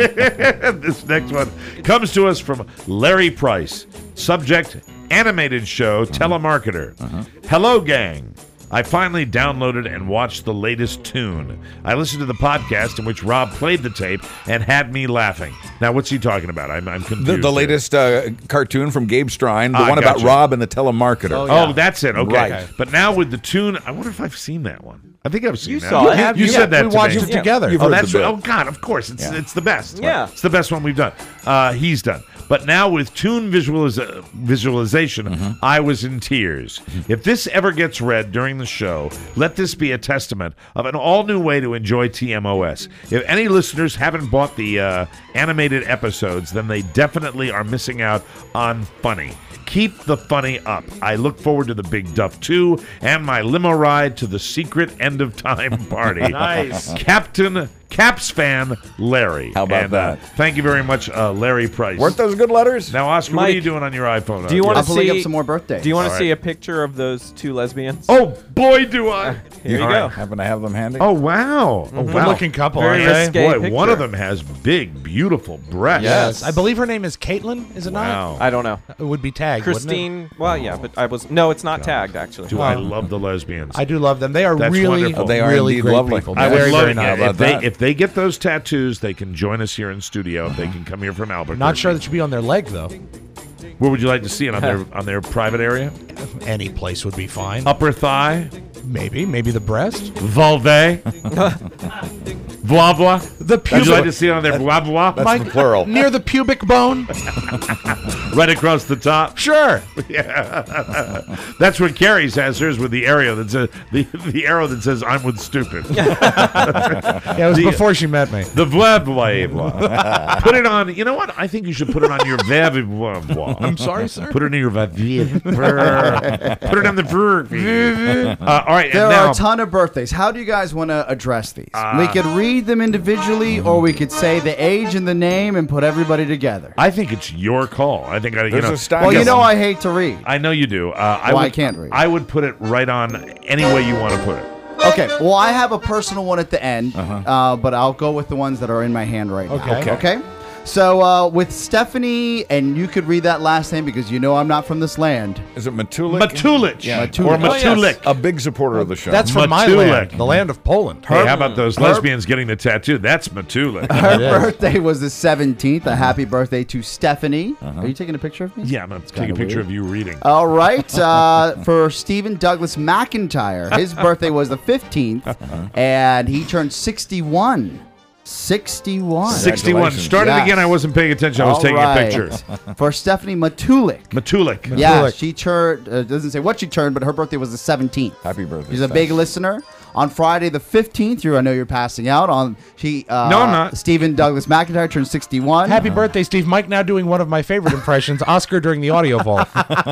S11: This next one comes to us from Larry Price. Subject, animated show, telemarketer. Hello, gang. I finally downloaded and watched the latest Tune. I listened to the podcast in which Rob played the tape and had me laughing. Now, what's he talking about? I'm, I'm confused.
S1: The, the
S11: here.
S1: latest uh, cartoon from Gabe Strine, the
S11: Ah,
S1: one about
S11: gotcha.
S1: Rob and the telemarketer.
S11: Oh, yeah. that's it. Okay.
S1: Right.
S11: But now with the Tune, I wonder if I've seen that one. I think I've seen
S12: You
S11: that.
S12: saw
S11: you,
S12: it.
S11: You,
S12: Have
S11: you
S12: you?
S11: said
S12: Yeah,
S11: that
S3: we
S11: to
S3: watched
S11: me.
S3: it together.
S1: You've
S11: Oh,
S1: heard
S11: that's
S1: the
S11: right.
S1: bit.
S11: Oh God, of course. It's
S1: Yeah.
S11: it's the best.
S12: Yeah.
S11: It's the best one we've done. Uh, he's done. But now with Tune visualiz- visualization,
S1: Mm-hmm.
S11: I was in tears. If this ever gets read during the show, let this be a testament of an all-new way to enjoy T M O S. If any listeners haven't bought the uh, animated episodes, then they definitely are missing out on funny. Keep the funny up. I look forward to the Big Duff two and my limo ride to the secret end of time party.
S12: Nice.
S11: Captain Caps fan Larry.
S1: How about
S11: And, uh,
S1: that?
S11: thank you very much, uh, Larry Price.
S1: Weren't those good letters?
S11: Now, Oscar, what are
S12: Mike,
S11: you doing on your iPhone?
S12: Do you want
S4: I'll
S12: to
S4: pull
S12: see
S4: up some more birthdays.
S12: Do you want to
S11: All
S12: see
S11: right.
S12: a picture of those two lesbians?
S11: Oh boy, do I!
S12: Here you
S11: All
S12: go.
S11: right.
S1: Happen to have them handy?
S11: Oh wow! Oh, wow.
S3: Good-looking couple,
S12: Very
S3: aren't they?
S12: risque
S11: Boy, one of
S12: picture.
S11: them has big, beautiful breasts.
S3: Yes. I believe her name is Caitlin, is it
S11: Wow.
S12: I don't know.
S3: not? It would be tagged, wouldn't it?
S12: Christine. Well, yeah, but I was no. It's not tagged actually.
S11: Do I love the lesbians?
S3: I do love them. They are
S11: That's
S3: really,
S11: wonderful.
S1: They are
S3: really
S1: indeed
S3: great
S1: lovely.
S3: people.
S11: I would
S3: very,
S11: love
S3: very
S11: it.
S3: nice.
S1: about
S11: If they,
S1: that.
S11: if they get those tattoos, they can join us here in studio. If they can come here from Albuquerque.
S3: Not sure that should be on their leg though.
S11: Where would you like to see it on their on their private area?
S3: Any place would be fine.
S11: Upper thigh,
S3: Maybe, maybe the breast.
S11: vulve, blah blah.
S3: The
S11: Would you like
S3: pubic,
S11: to see it on their blah blah?
S1: That's
S3: Mike,
S1: the plural.
S3: near the pubic bone.
S11: Right across the top.
S3: Sure.
S11: Yeah, that's what Carrie's has hers with the arrow that says the, the arrow that says I'm with stupid.
S3: Yeah, it was
S11: The-
S3: before she met me.
S11: The blah blah blah. Put it on. You know what? I think you should put it on your very blah blah.
S3: I'm sorry, sir.
S11: Put it in your very. Put it on the ver. Uh, all right,
S4: There
S11: and
S4: are
S11: now
S4: a ton of birthdays. How do you guys want to address these?
S11: Uh,
S4: we could read them individually, or we could say the age and the name and put everybody together.
S11: I think it's your call. I think I, you
S1: There's
S11: know.
S1: a stack
S4: Well,
S1: of
S4: you know
S1: them.
S4: I hate to read.
S11: I know you do. Uh, I
S4: Well, I
S11: would,
S4: can't read.
S11: I would put it right on any way you want to put it.
S4: Okay, well, I have a personal one at the end, uh but I'll go with the ones that are in my hand right now.
S3: Okay.
S1: Okay.
S4: Okay? So, uh, with Stephanie, and you could read that last name because you know I'm not from this land.
S1: Is it Matulik?
S11: Matulich.
S1: Yeah.
S11: Or
S4: Matulich.
S11: Matulik.
S1: A big supporter of the show.
S3: That's from my
S11: Matulik.
S3: land, the land of Poland.
S11: Hey, how about those
S4: her-
S11: lesbians getting the tattoo? That's Matulik.
S4: Her
S3: It is.
S4: birthday was the seventeenth. A happy birthday to Stephanie. Are you taking a picture of me?
S11: Yeah, I'm going to take a
S4: kinda
S11: picture
S4: weird.
S11: of you reading.
S4: All right. Uh, for Stephen Douglas McIntyre, his birthday was the fifteenth, and he turned sixty-one. sixty-one.
S11: sixty-one.
S1: Congratulations.
S11: Start it
S4: Yes.
S11: again. I wasn't paying attention. I was
S4: All
S11: taking
S4: right.
S11: a picture.
S4: For Stephanie Matulik.
S11: Matulik.
S4: Yeah,
S3: Matulik.
S4: she turned, uh, doesn't say what she turned, but her birthday was the seventeenth.
S1: Happy birthday.
S4: She's a
S1: Steph.
S4: big listener. On Friday the fifteenth, you I know you're passing out. On she uh,
S11: No, I'm not.
S4: Stephen Douglas McIntyre turned sixty-one.
S3: Happy birthday, Steve. Mike now doing one of my favorite impressions, Oscar during the audio vault.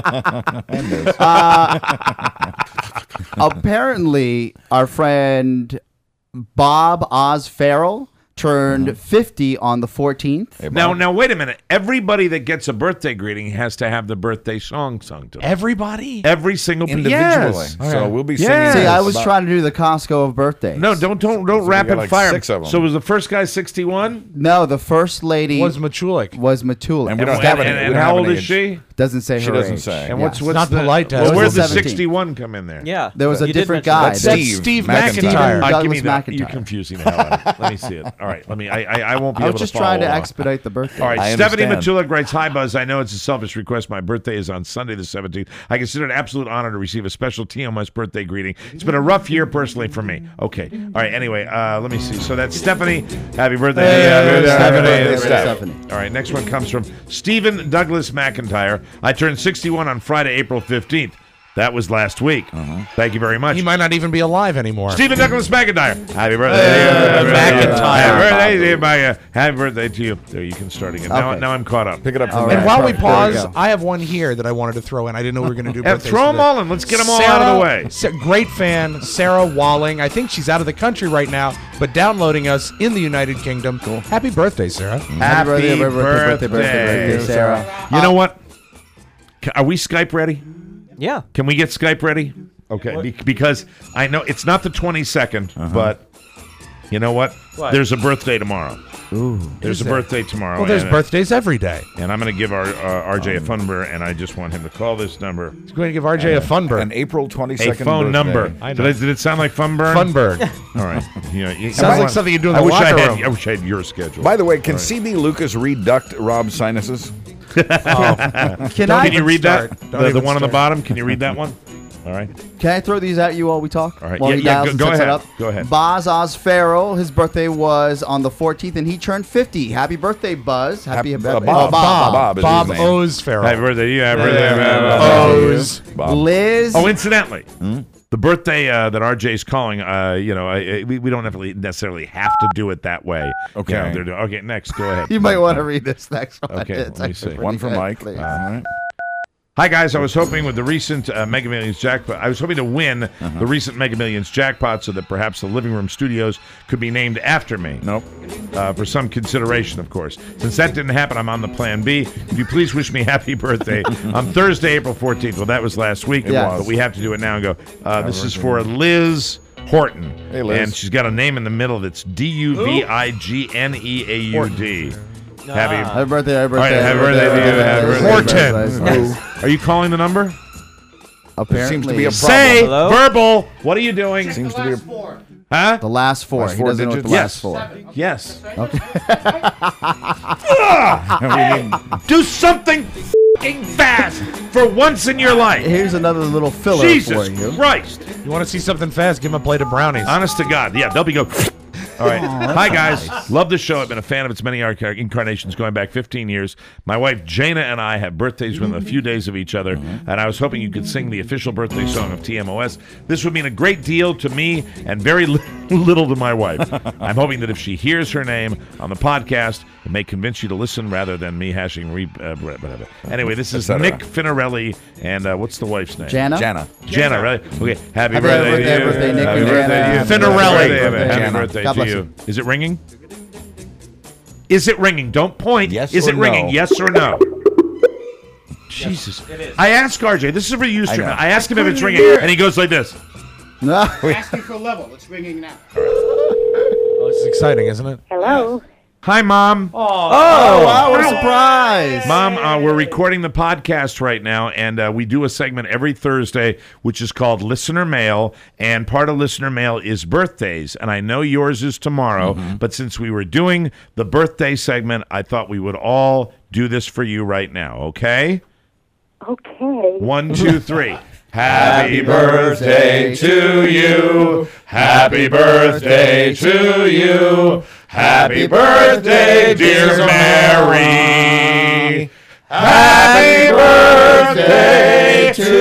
S4: Apparently, our friend Bob Oz Farrell turned fifty on the fourteenth.
S1: Hey, Bob.
S11: Now, now, wait a minute. Everybody that gets a birthday greeting has to have the birthday song sung to them.
S3: Everybody?
S11: Every single pe-
S1: individually.
S11: Yes.
S1: So we'll be singing.
S11: Yes.
S4: See, I was
S1: about-
S4: trying to do the Costco of birthdays.
S11: No, don't don't don't
S1: So we
S11: rapid
S1: got like
S11: fire.
S1: six of 'em.
S11: So was the first guy sixty-one?
S4: No, the first lady
S3: Was Machulik.
S4: was Matulik.
S1: And we don't
S11: And,
S1: have
S11: and,
S1: any. we
S11: and
S1: don't
S11: how
S1: have
S11: old
S1: any
S11: is
S1: age.
S11: she?
S4: Doesn't say
S1: She
S4: her
S1: doesn't
S4: age.
S1: say.
S11: And
S4: Yes.
S11: what's what's
S3: not
S11: the,
S3: polite to
S11: Well,
S3: ask.
S11: where'd the
S4: seventeen.
S11: sixty-one come in there?
S12: Yeah,
S4: There was a
S12: you did
S4: different
S12: mention
S4: guy.
S1: That's
S4: That's
S1: Steve,
S3: Steve
S1: McIntyre.
S3: McIntyre.
S11: Uh, give
S4: Douglas
S11: me that.
S4: McIntyre.
S11: You're confusing the hell out of it. Let me see it. All right. Let me. I I, I won't be
S4: I
S11: able
S4: was just
S11: to follow
S4: trying to
S11: along.
S4: expedite the birthday.
S11: All right,
S1: I
S11: Stephanie
S1: understand.
S11: Matulik writes, "Hi Buzz, I know it's a selfish request. My birthday is on Sunday the seventeenth. I consider it an absolute honor to receive a special T M S birthday greeting. It's been a rough year personally for me." Okay. All right. Anyway, uh, let me see. So that's Stephanie. Happy birthday,
S4: Hey,
S11: Happy
S4: Stephanie.
S11: birthday,
S4: Happy
S11: Steph.
S4: Stephanie.
S11: All right. Next one comes from Stephen Douglas McIntyre. I turned sixty-one on Friday, April fifteenth. That was last week. Thank you very much.
S3: He might not even be alive anymore.
S11: Stephen Douglas McIntyre. Happy birthday.
S3: Uh, McIntyre.
S11: Happy birthday, to you, Maya. Happy birthday to you. There, you can start again. Now,
S4: Okay.
S11: now I'm caught up.
S1: Pick it up from
S4: All
S1: there.
S3: And while we
S4: Perfect. There we
S3: pause,
S4: go.
S3: I have one here that I wanted to throw in. I didn't know we were going to do
S11: Yeah,
S3: birthdays.
S11: throw them
S3: today.
S11: all in. Let's get them all out of the way.
S3: Sa- great fan, Sarah Walling. I think she's out of the country right now, but downloading us in the United Kingdom. Cool. Happy birthday, Sarah.
S4: Happy birthday, birthday, birthday, birthday, birthday, Sarah.
S11: You know what? Ca- Are we Skype ready?
S12: Yeah.
S11: Can we get Skype ready? Okay, be- because I know it's not the twenty-second, but you know what?
S12: What?
S11: There's a birthday tomorrow.
S4: Ooh.
S11: There's a birthday tomorrow.
S3: Well, there's
S11: and, uh,
S3: birthdays every day.
S11: And I'm going to give our uh, R J a phone number, and I just want him to call this number.
S3: He's going to give R J a fun bird.
S1: An April
S11: A
S1: twenty-second
S11: phone
S1: birthday.
S11: number.
S3: I
S11: Did,
S3: know.
S11: I, did it sound like fun burn?
S3: Fun bird.
S11: All right. You know, you,
S3: Sounds
S11: I
S3: like something you do in
S11: I
S3: the
S11: wish I
S3: locker
S11: had,
S3: room.
S11: I wish I had your schedule.
S1: By the way, can
S11: All right.
S1: C B Lucas reduct Rob's sinuses?
S4: Can
S3: Don't
S4: I
S11: Can you read that?
S3: start. Don't
S11: The, the
S3: even
S11: one on the
S3: start.
S11: bottom. Can you read that one? All right.
S4: can I throw these at you while we talk?
S11: All right.
S4: While
S11: Yeah,
S4: he
S11: yeah,
S4: dials
S11: go-
S4: and
S11: go
S4: sets it
S11: ahead.
S4: up?
S11: Go ahead.
S4: Buzz Ozfarrell, his birthday was on the fourteenth, and he turned fifty. Happy birthday, Buzz! Happy,
S1: Happy-
S4: birthday,
S1: uh, Bob.
S4: Oh, Bob.
S1: Bob is
S3: Bob
S1: his name.
S3: O's Farrell.
S11: Happy birthday to you. Happy
S3: Yeah,
S11: birthday.
S3: yeah,
S11: happy
S3: yeah.
S11: birthday.
S3: O's.
S1: Bob.
S4: Liz.
S11: Oh, incidentally, the birthday uh, that R J's calling, uh, you know, I, I- we, we don't have to necessarily have to do it that way.
S1: Okay.
S11: You know, they're doing- okay, next. Go ahead.
S4: You might want to read this next one.
S11: Okay,
S4: It's
S11: let me
S4: actually
S11: see.
S4: pretty
S1: One for
S4: good,
S1: Mike.
S4: please.
S1: All right.
S11: Hi, guys. I was hoping with the recent uh, Mega Millions jackpot, I was hoping to win
S1: Uh-huh.
S11: the recent Mega Millions jackpot so that perhaps the Living Room Studios could be named after me.
S1: Nope.
S11: Uh, for some consideration, of course. Since that didn't happen, I'm on the plan B. Could you please wish me happy birthday on Thursday, April fourteenth? Well, that was last week,
S4: Yes.
S11: but we have to do it now and go. Uh, this is for Liz Horton.
S1: Hey, Liz.
S11: And she's got a name in the middle that's D U V I G N E A U D. Happy.
S4: Happy birthday, happy
S11: All right,
S4: birthday.
S11: happy birthday to you. Happy birthday.
S3: Horton.
S4: Horton.
S11: Are you calling the number?
S4: Apparently.
S1: Seems to be a problem.
S11: Say
S12: Hello?
S11: verbal. What are you doing?
S1: Seems to be a
S11: Huh?
S4: The last four.
S1: Last
S4: he
S1: four
S4: doesn't know what the
S1: digits?
S4: last four.
S11: Yes.
S1: we need,
S11: Do something f***ing fast for once in your life.
S4: Here's another little filler
S11: Jesus
S4: for you.
S11: Christ.
S3: You want to see something fast? Give him a plate of brownies.
S11: Honest to God. Yeah, they'll be go. All right. Hi, guys. Love the show. I've been a fan of its many arc- incarnations going back fifteen years. My wife, Jana, and I have birthdays within a few days of each other, and I was hoping you could sing the official birthday song of T M O S. This would mean a great deal to me and very li- little to my wife. I'm hoping that if she hears her name on the podcast, it may convince you to listen rather than me hashing re- uh, whatever. Anyway, this is
S1: Et cetera.
S11: Nick Finarelli, and uh, what's the wife's name?
S4: Jana?
S1: Jana.
S11: Jana, right? Okay. Happy,
S4: Happy
S11: birthday,
S4: birthday,
S11: to you.
S4: birthday, Nick
S11: Happy
S4: and
S11: birthday
S4: Jana.
S11: to you.
S3: Finarelli.
S11: Happy birthday, happy
S1: Jana.
S11: birthday
S4: God
S11: to
S4: bless
S11: you.
S4: you.
S11: Is it ringing? Is it ringing? Don't point.
S1: Yes
S11: Is
S1: or
S11: it ringing?
S1: no?
S11: Yes or no? Jesus. I asked R J. This is for you,
S1: I
S11: Stu.
S1: know.
S11: I asked him if it's ringing, and he goes like this.
S6: Asking for level. It's ringing now.
S3: Oh, this is exciting, isn't it?
S14: Hello.
S11: Hi, Mom.
S4: Oh, wow, what a surprise.
S11: Mom, uh, we're recording the podcast right now, and uh, we do a segment every Thursday, which is called Listener Mail, and part of Listener Mail is birthdays, and I know yours is tomorrow, but since we were doing the birthday segment, I thought we would all do this for you right now, okay?
S14: Okay.
S11: One, two, three. Happy birthday to you. Happy birthday to you. Happy birthday, dear Mary. Happy birthday to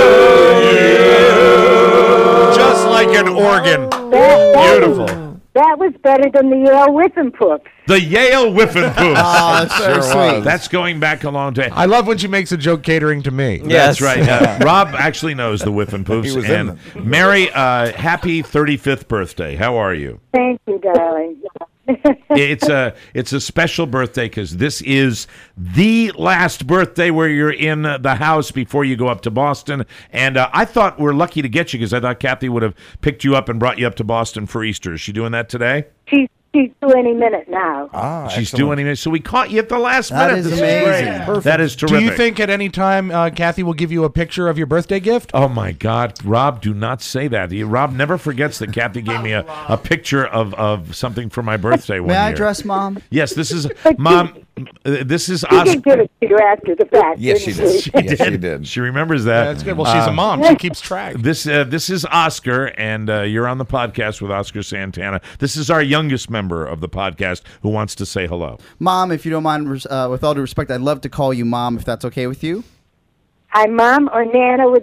S11: you. Just like an organ. Beautiful.
S14: That was better than the Yale Whiffenpooks.
S11: The Yale Whiffenpoops.
S4: Oh, that's very sweet.
S11: That's going back a long time.
S3: I love when she makes a joke catering to me.
S11: That's right. Uh, Rob actually knows the Whiffenpoops.
S1: He was
S11: and
S1: in
S11: Mary, uh, happy thirty-fifth birthday. How are you?
S14: Thank you, darling.
S11: It's a it's a special birthday because this is the last birthday where you're in uh, the house before you go up to Boston. And uh, I thought we're lucky to get you because I thought Kathy would have picked you up and brought you up to Boston for Easter. Is she doing that today?
S14: She's she's due any minute now.
S1: Ah,
S11: She's
S1: excellent.
S11: doing it. So we caught you at the last
S4: That
S11: minute.
S4: is
S11: This
S4: amazing.
S11: great. That is terrific.
S3: Do you think at any time uh, Kathy will give you a picture of your birthday gift?
S11: Oh my God, Rob! Do not say that. He, Rob never forgets that Kathy gave me a, a picture of, of something for my birthday one
S4: May I
S11: year.
S4: dress, Mom?
S11: Yes, this is Mom. uh, This is
S14: She
S11: Oscar.
S14: did give it to you after the fact.
S1: Yes, she
S14: didn't
S1: did.
S11: She
S1: Yes,
S11: did.
S1: she did.
S11: She remembers that.
S3: That's good. Well, she's a
S11: Um,
S3: mom. She keeps track.
S11: This uh, this is Oscar, and uh, you're on the podcast with Oscar Santana. This is our youngest member of the podcast who wants to say hello.
S4: Mom, if you don't mind, res- uh, with all due respect, I'd love to call you Mom if that's okay with you.
S14: I'm Mom or Nana with everybody.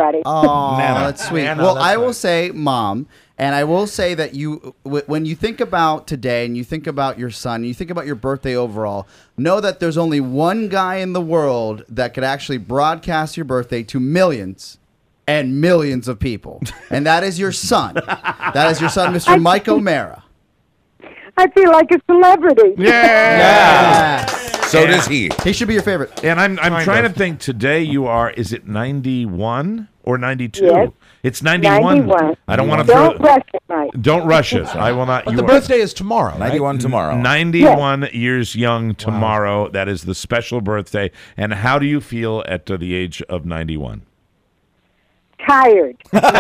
S14: everybody.
S4: Oh,
S1: Nana.
S4: that's sweet.
S3: Nana,
S4: well,
S3: that's
S4: I will
S3: nice.
S4: say, Mom, and I will say that you, w- when you think about today and you think about your son, you think about your birthday overall, know that there's only one guy in the world that could actually broadcast your birthday to millions and millions of people, and that is your son. That is your son, Mister Mike O'Mara.
S14: I feel like a celebrity.
S4: Yeah.
S1: So does he.
S4: He should be your favorite.
S11: And I'm I'm
S3: Kind
S11: trying
S3: of.
S11: to think. Today you are. Is it ninety-one or ninety-two?
S14: Yes.
S11: It's ninety-one.
S14: ninety-one.
S11: I don't want to
S14: Don't
S11: throw.
S14: rush it, Mike.
S11: Don't rush it. I will not.
S3: But
S11: you
S3: the
S11: are-
S3: birthday is tomorrow. right?
S1: ninety-one tomorrow.
S11: ninety-one years young tomorrow. That is the special birthday. And how do you feel at uh, the age of ninety-one?
S14: Tired.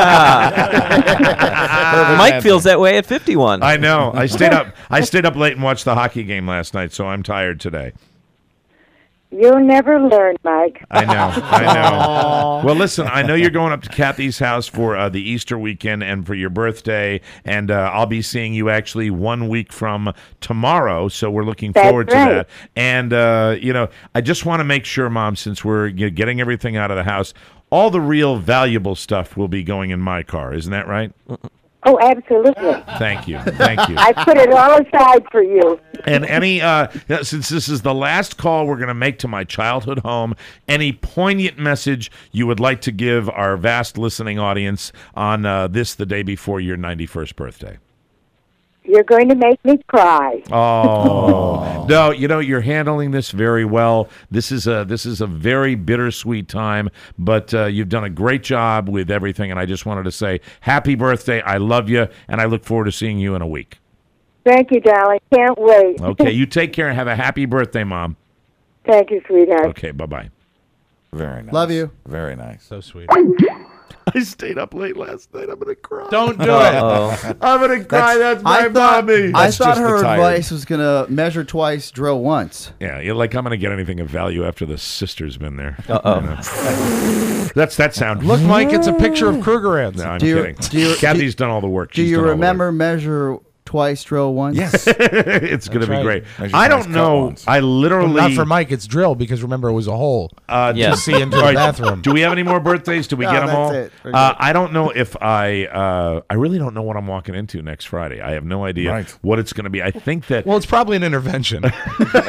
S12: Mike feels that way at fifty-one.
S11: I know. I stayed up. I stayed up late and watched the hockey game last night, so I'm tired today.
S14: You'll never learn, Mike.
S11: I know. I know. Well, listen, I know you're going up to Kathy's house for uh, the Easter weekend and for your birthday, and uh, I'll be seeing you actually one week from tomorrow, so we're looking
S14: That's
S11: forward to
S14: right.
S11: that. And, uh, you know, I just want to make sure, Mom, since we're you know, getting everything out of the house, all the real valuable stuff will be going in my car. Isn't that right?
S14: Oh, absolutely.
S11: Thank you. Thank you.
S14: I put it all aside for you.
S11: And any, uh, since this is the last call we're going to make to my childhood home, any poignant message you would like to give our vast listening audience on uh, this, the day before your ninety-first birthday?
S14: You're going to make me cry.
S11: Oh no! You know you're handling this very well. This is a this is a very bittersweet time, but uh, you've done a great job with everything. And I just wanted to say happy birthday. I love you, and I look forward to seeing you in a week.
S14: Thank you, darling. Can't wait.
S11: Okay, you take care and have a happy birthday, Mom.
S14: Thank you, sweetheart.
S11: Okay, bye bye.
S1: Very nice.
S4: Love you.
S1: Very nice.
S3: So sweet.
S11: I stayed up late last night. I'm gonna cry.
S3: Don't do
S12: Uh-oh.
S3: it.
S11: I'm gonna cry. That's, my
S4: I thought,
S11: mommy.
S4: I
S1: That's
S4: thought
S1: just the
S4: her
S1: tired.
S4: advice was going to measure twice, drill once.
S11: Yeah, you're like I'm gonna get anything of value after the sister's been there.
S12: Uh-oh.
S11: You know. That's that sound.
S3: Look, Mike, it's a picture of Krugerrands.
S11: No, I'm
S4: Do you-
S11: kidding.
S4: do you-
S11: Kathy's done all the work.
S4: Do
S11: She's
S4: you
S11: done all the
S4: remember measure twice, drill once?
S1: Yes.
S11: work. It's gonna be
S3: right.
S11: great.
S1: Measure
S11: I
S1: twice,
S11: don't
S1: cut
S11: know.
S1: once.
S11: I
S3: Well,
S11: literally
S3: not for Mike, it's drill because remember it was a hole
S11: Uh,
S12: Yeah.
S3: to see into
S11: All
S3: the
S11: right,
S3: bathroom.
S11: Do we have any more birthdays? Do we
S4: No,
S11: get them
S4: that's
S11: all?
S4: it. We're
S11: Uh,
S4: good.
S11: I don't know if I. Uh, I really don't know what I'm walking into next Friday. I have no idea
S1: Right.
S11: what it's going to be. I think that.
S3: Well, it's probably an intervention.
S4: This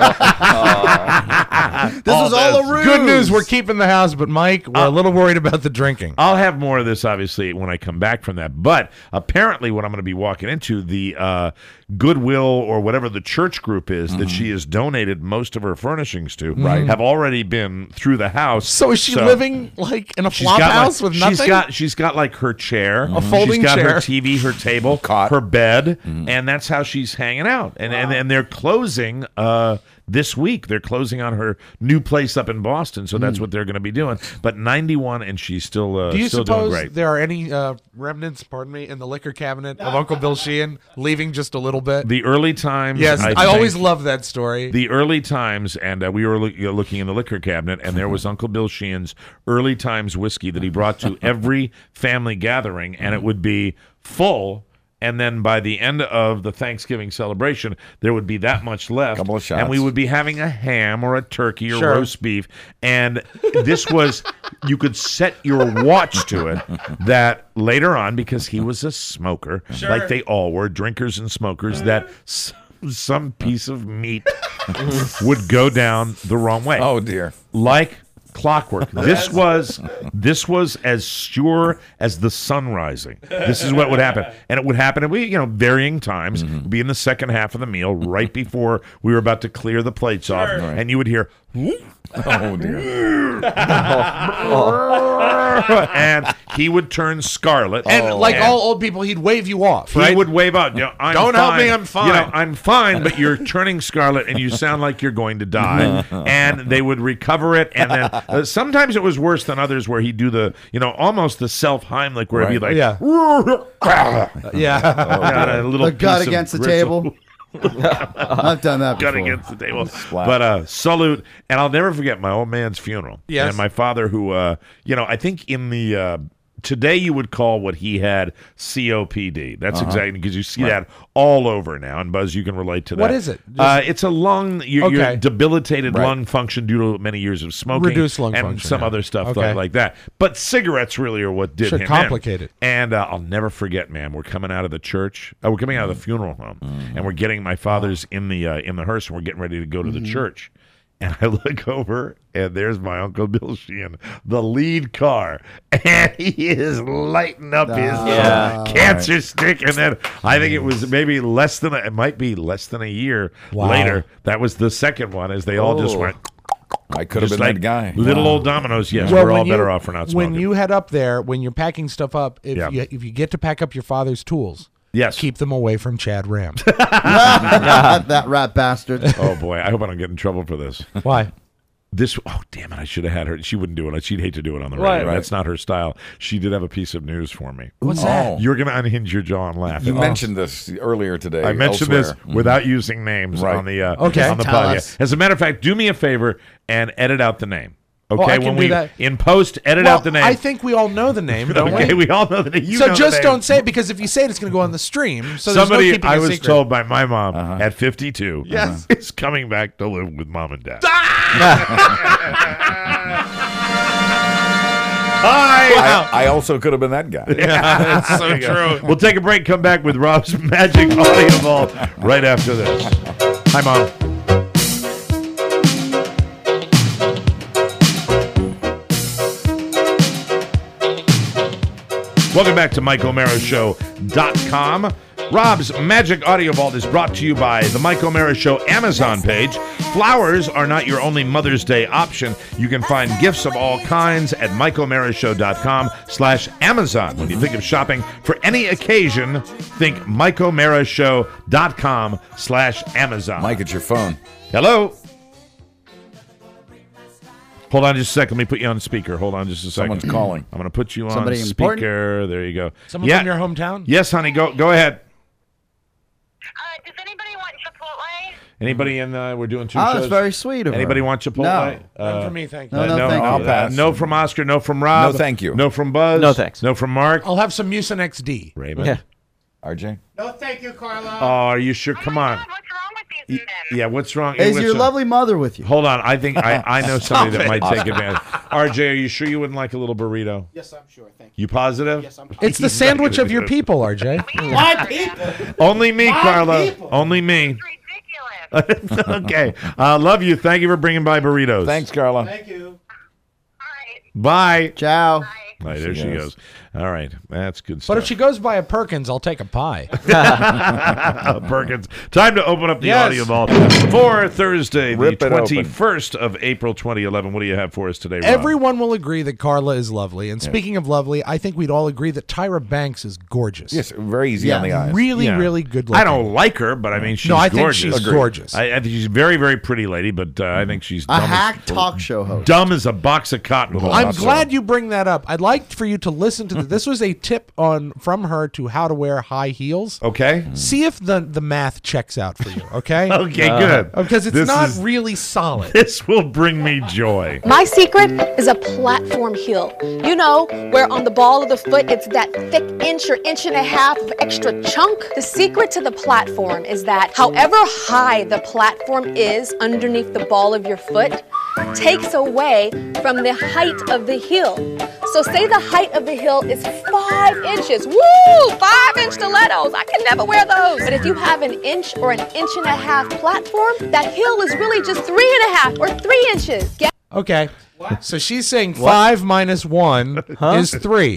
S4: was all a ruse.
S3: Good news, we're keeping the house, but Mike, we're a little worried about the drinking.
S11: I'll have more of this, obviously, when I come back from that. But apparently, what I'm going to be walking into, the uh, Goodwill or whatever the church group is that she has donated most of her furnishings to, right, have already been through the house.
S3: So is she living like in a
S11: She's
S3: flop
S11: got
S3: house
S11: like,
S3: with nothing?
S11: She's got she's got like her chair,
S3: A folding
S11: she's got
S3: chair.
S11: her T V, her table,
S1: Cot.
S11: her bed, and that's how she's hanging out. And and, and they're closing uh, this week. They're closing on her new place up in Boston, so that's what they're going to be doing. But ninety-one, and she's still uh,
S3: Do you
S11: still doing
S3: suppose
S11: great.
S3: there are any uh, remnants, pardon me, in the liquor cabinet of Uncle Bill Sheehan leaving just a little bit?
S11: The early times,
S3: yes,
S11: I,
S3: I,
S11: think-
S3: always love that story.
S11: The early times, and uh, we were look, uh, looking in the liquor cabinet, and there was Uncle Bill Sheehan's early times whiskey that he brought to every family gathering, and it would be full. And then by the end of the Thanksgiving celebration, there would be that much left.
S1: Couple of shots.
S11: And we would be having a ham or a turkey or
S3: Sure.
S11: roast beef. And this was, you could set your watch to it that later on, because he was a smoker, like they all were, drinkers and smokers, that s- some piece of meat would go down the wrong way.
S1: Oh, dear.
S11: Like clockwork. This was this was as sure as the sun rising. This is what would happen, and it would happen at we you know varying times. It'd be in the second half of the meal, right before we were about to clear the plates off, and you would hear.
S1: Oh, dear.
S11: And he would turn scarlet,
S3: and like
S11: and
S3: all old people, he'd wave you off,
S11: he
S3: right?
S11: would wave out. You know, I'm
S3: Don't help
S11: fine.
S3: me, I'm fine.
S11: You know, I'm fine, but you're turning scarlet, and you sound like you're going to die. And they would recover it, and then uh, sometimes it was worse than others, where he'd do the, you know, almost the self Heimlich, where he'd be like,
S3: Yeah.
S11: yeah, a little
S4: The gut
S11: piece of
S4: against the
S11: gristle.
S4: table. I've done that
S11: Gun
S4: before.
S11: against the table. But uh, salute. And I'll never forget my old man's funeral.
S3: Yes.
S11: And my father, who, uh, you know, I think in the uh, today you would call what he had C O P D. That's
S4: Uh-huh.
S11: exactly because you see
S4: Right.
S11: that all over now. And Buzz, you can relate to that.
S3: What is it?
S11: Uh, it's a lung, your, your
S3: Okay.
S11: debilitated
S3: Right.
S11: lung function due to many years of smoking.
S3: Reduced lung
S11: and
S3: function,
S11: some
S3: yeah.
S11: other stuff
S3: Okay.
S11: like, like that. But cigarettes really are what did
S3: Sure,
S11: him in.
S3: complicated.
S11: And uh, I'll never forget, man. We're coming out of the church. Uh, we're coming out of the funeral home, and we're getting my father's in the uh, in the hearse, and we're getting ready to go to the church. And I look over, and there's my Uncle Bill Sheehan, the lead car, and he is lighting up his
S12: Yeah.
S11: cancer stick. And then I think it was maybe less than a, it might be less than a year
S3: Wow.
S11: later. That was the second one, as they all just
S1: Oh.
S11: went.
S1: I could have
S11: just
S1: been
S11: like
S1: that guy.
S11: Little
S1: Wow.
S11: old dominoes. Yes,
S3: Well,
S11: we're
S3: when
S11: all
S3: you-
S11: better off for not smoking.
S3: When you head up there, when you're packing stuff up, if
S11: Yeah.
S3: you if you get to pack up your father's tools,
S11: yes,
S3: keep them away from Chad Ram.
S4: That rat bastard.
S11: Oh boy, I hope I don't get in trouble for this.
S3: Why?
S11: This oh damn it! I should have had her. She wouldn't do it. She'd hate to do it on the
S12: Right.
S11: radio.
S1: Right.
S11: That's not her style. She did have a piece of news for me.
S3: What's
S1: Oh.
S3: that?
S11: You're gonna unhinge your jaw and laugh.
S1: You
S11: Oh.
S1: mentioned this earlier today.
S11: I mentioned
S1: elsewhere.
S11: this without using names
S1: Right.
S11: on the uh,
S3: Okay.
S11: on the
S4: Tell
S11: podcast.
S4: us.
S11: As a matter of fact, do me a favor and edit out the name. Okay,
S3: Oh, I can
S11: when
S3: do
S11: we
S3: that.
S11: in post, edit
S3: Well,
S11: out the name.
S3: I think we all know the name, don't
S11: okay,
S3: we?
S11: we all know that. You
S3: so
S11: know the
S3: just
S11: name.
S3: don't say it, because if you say it, it's going to go on the stream. So there's
S11: Somebody
S3: no keeping
S11: I
S3: a
S11: was
S3: secret.
S11: told by my mom
S1: Uh-huh.
S11: at fifty-two
S3: Yes.
S11: is coming back to live with mom and dad. Hi.
S1: I, I also could have been that guy.
S11: Yeah, that's so true. We'll take a break, come back with Rob's Magic Audio Vault right after this. Hi, Mom. Welcome back to Mike O'Mara Show dot com. Rob's Magic Audio Vault is brought to you by the Mike O'Mara Show Amazon page. Flowers are not your only Mother's Day option. You can find gifts of all kinds at Mike O'Mara Show dot com slash Amazon. When you think of shopping for any occasion, think Mike O'Mara Show dot com slash Amazon.
S1: Mike, it's your phone.
S11: Hello? Hold on just a second. Let me put you on speaker. Hold on just a second.
S1: Someone's calling.
S11: I'm going to put you on
S4: Somebody important?
S11: speaker. There you go.
S3: Someone
S11: yeah.
S3: from your hometown?
S11: Yes, honey. Go go ahead.
S15: Uh, does anybody want Chipotle?
S11: Anybody in? Uh, we're doing two
S4: Oh,
S11: shows.
S4: that's very sweet of her.
S11: Anybody want Chipotle?
S4: No.
S11: Uh,
S3: None for me, thank you.
S4: No, no, thank
S11: uh,
S4: you.
S1: I'll pass.
S11: No from Oscar. No from Rob.
S1: No, thank you.
S11: No from Buzz.
S12: No, thanks.
S11: No from Mark.
S3: I'll have some Mucinex D.
S11: Raymond.
S12: Yeah.
S1: R J?
S6: No, thank you, Carla.
S11: Oh, are you sure? Come on.
S15: What's wrong with these men?
S11: Yeah. What's wrong?
S4: Is
S11: What's
S4: your
S11: wrong?
S4: lovely mother with you?
S11: Hold on. I think I, I know somebody that
S3: Stop
S11: might
S3: it.
S11: take advantage. R J, are you sure you wouldn't like a little burrito?
S6: Yes, I'm sure. Thank you.
S11: You positive?
S6: Yes, I'm
S3: It's the sandwich of your people, R J.
S6: My people.
S11: Only me,
S6: My
S11: Carla.
S6: people.
S11: Only me.
S15: Ridiculous.
S11: Okay. Uh, love you. Thank you for bringing by burritos.
S1: Thanks, Carla.
S6: Thank you.
S11: Bye.
S4: Ciao.
S11: All right, there she goes. All right, that's good
S3: But
S11: stuff.
S3: if she goes by a Perkins, I'll take a pie.
S11: Perkins. Time to open up the
S3: Yes.
S11: audio vault for Thursday,
S1: Rip
S11: the
S1: it open.
S11: twenty-first of April, twenty eleven. What do you have for us today, Rob?
S3: Everyone will agree that Carla is lovely. And speaking of lovely, I think we'd all agree that Tyra Banks is gorgeous.
S1: Yes, very easy on the eyes.
S3: Really,
S11: Yeah.
S3: really good looking.
S11: I don't like her, but I mean, she's
S3: No, I think
S11: gorgeous.
S3: she's
S11: Agreed.
S3: gorgeous.
S11: I, I think she's a very, very pretty lady, but uh, I think she's
S4: A
S11: dumb
S4: hack
S11: as,
S4: talk show host.
S11: dumb as a box of cotton. With a
S3: I'm
S11: lot of-
S3: glad you bring that up. I'd like for you to listen to this. This was a tip on from her to how to wear high heels.
S11: Okay.
S3: See if the the math checks out for you. Okay.
S11: Okay, good.
S3: Because it's
S11: This
S3: not
S11: is-
S3: really solid.
S11: This will bring me joy.
S16: My secret is a platform heel. You know, where on the ball of the foot it's that thick inch or inch and a half of extra chunk. The secret to the platform is that however high the platform is underneath the ball of your foot takes away from the height of the heel. So say the height of the heel is five inches. Woo! Five inch stilettos. I can never wear those. But if you have an inch or an inch and a half platform, that heel is really just three and a half or three inches. Get
S3: Okay. So she's saying five minus one is three.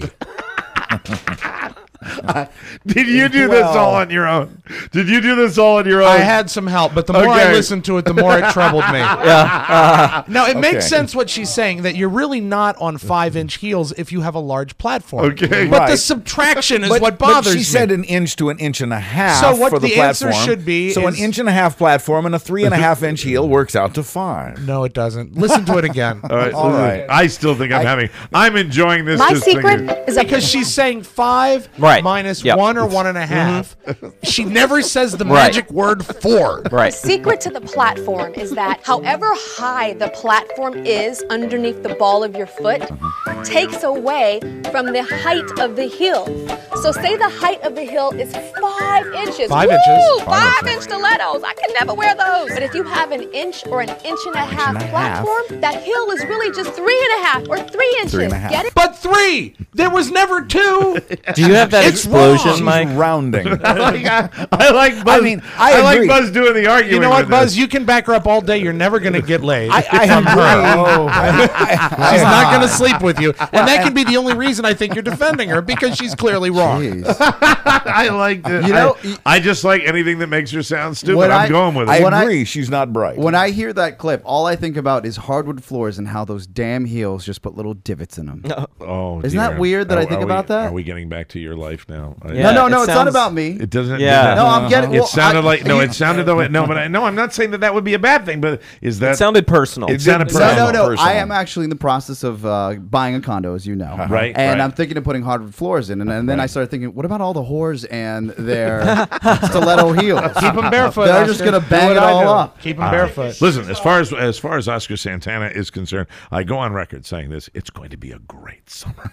S11: Did you do this
S3: Well-
S11: all on your own? Did you do this all on your own?
S3: I had some help, but the more I
S11: Okay.
S3: listened to it, the more it troubled me.
S12: Yeah.
S3: Now, it
S1: Okay.
S3: makes sense what she's saying, that you're really not on five-inch heels if you have a large platform.
S11: Okay.
S3: But the
S1: Right.
S3: subtraction is
S1: But-
S3: what
S1: but
S3: bothers
S1: she
S3: me.
S1: said an inch to an inch and a half
S3: So what
S1: for the,
S3: the answer
S1: platform.
S3: should be
S1: So an
S3: is-
S1: inch and a half platform and a three and a half inch heel works out to five.
S3: No, it doesn't. Listen to it again.
S11: All right,
S1: All right.
S11: I still think I'm
S1: I-
S11: having. I'm enjoying this.
S16: My
S11: just
S16: secret
S11: thinking-
S16: is a
S3: Because she's saying five
S12: Right.
S3: minus
S12: Yep.
S3: one or one and a half. She
S11: Mm-hmm.
S3: never says the
S12: Right.
S3: magic word for.
S12: Right.
S16: The secret to the platform is that however high the platform is underneath the ball of your foot takes away from the height of the heel. So say the height of the heel is five inches.
S3: Five
S16: Woo!
S3: inches.
S16: Five inch stilettos. I can never wear those. But if you have an inch or an inch and a half
S1: and a
S16: platform, that heel is really just three and a half or three inches.
S1: Three and a half.
S16: Get it?
S3: But three! There was never two!
S12: Do you have that
S3: It's
S12: explosion,
S3: wrong.
S12: Mike?
S1: She's rounding.
S11: I like, I like Buzz.
S1: I mean, I
S11: like
S1: agree.
S11: Buzz doing the arguing.
S3: You know what,
S11: with
S3: Buzz?
S11: this.
S3: You can back her up all day. You're never going to get laid.
S1: I, I
S3: From
S1: agree.
S3: her.
S1: Oh, I-
S3: She's not going to sleep with you. And that can be the only reason I think you're defending her, because she's clearly wrong.
S11: I like it.
S4: You know,
S11: I, I just like anything that makes her sound stupid.
S4: When
S11: I'm
S4: I-
S11: going with it.
S1: I
S4: When I-
S1: agree. She's not bright.
S4: When I hear that clip, all I think about is hardwood floors and how those damn heels just put little divots in them.
S11: oh,
S4: Isn't that
S11: dear.
S4: weird that I
S11: Are-
S4: think
S11: are we-
S4: about that?
S11: Are we getting back to your life now? I-
S12: Yeah,
S4: no, no, no,
S12: it
S4: it's not
S12: sounds-
S4: about me.
S11: It doesn't.
S12: Yeah.
S11: did that-
S4: No, I'm getting.
S11: It
S4: well,
S11: sounded
S4: I-
S11: like no.
S4: you-
S11: It sounded though. No, but I, no, I'm not saying that that would be a bad thing. But is that
S12: It sounded personal.
S11: It sounded
S1: did-
S4: No,
S11: personal.
S4: no, no.
S1: Personal.
S4: I am actually in the process of uh, buying a condo, as you know.
S11: Right,
S4: And
S11: right.
S4: I'm thinking of putting hardwood floors in. And, and then I started thinking, what about all the whores and their stiletto heels?
S3: Keep them barefoot.
S4: They're
S3: Oscar.
S4: just going to
S3: Do
S4: bang
S3: what
S4: it
S3: I
S4: all
S3: do.
S4: up.
S3: Keep them
S11: Uh,
S3: barefoot.
S11: Listen, as far as as far as Oscar Santana is concerned, I go on record saying this: it's going to be a great summer.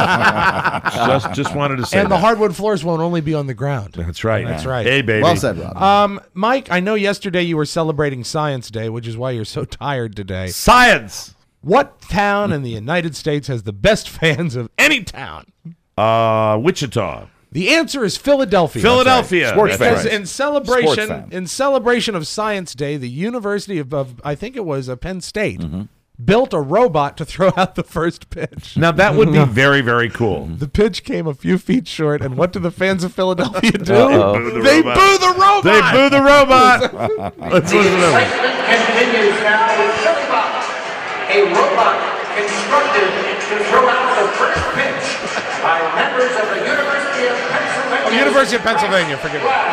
S11: just just wanted to say
S3: And the
S11: that.
S3: hardwood floors won't only be on the ground.
S11: That's right.
S3: That's right.
S11: Hey, baby.
S4: Well said, Rob.
S3: Um, Mike, I know yesterday you were celebrating Science Day, which is why you're so tired today.
S11: Science.
S3: What town in the United States has the best fans of any town?
S11: Uh, Wichita.
S3: The answer is Philadelphia.
S11: Philadelphia.
S1: Sports
S3: Because
S1: fan.
S3: in
S1: Sports
S3: celebration,
S1: fan.
S3: in celebration of Science Day, the University of, of I think it was uh, Penn State,
S11: Mm-hmm.
S3: built a robot to throw out the first pitch.
S11: Now that would be very very cool.
S3: The pitch came a few feet short, and what do the fans of Philadelphia do?
S11: Uh-oh. Boo the
S3: They
S11: robot.
S3: boo the robot.
S11: They boo the robot. Let's listen to them.
S17: Excitement continues now with Philibot, a robot constructed to throw out the first pitch by members of the University of Pennsylvania.
S3: Oh, University of Pennsylvania, forgive me.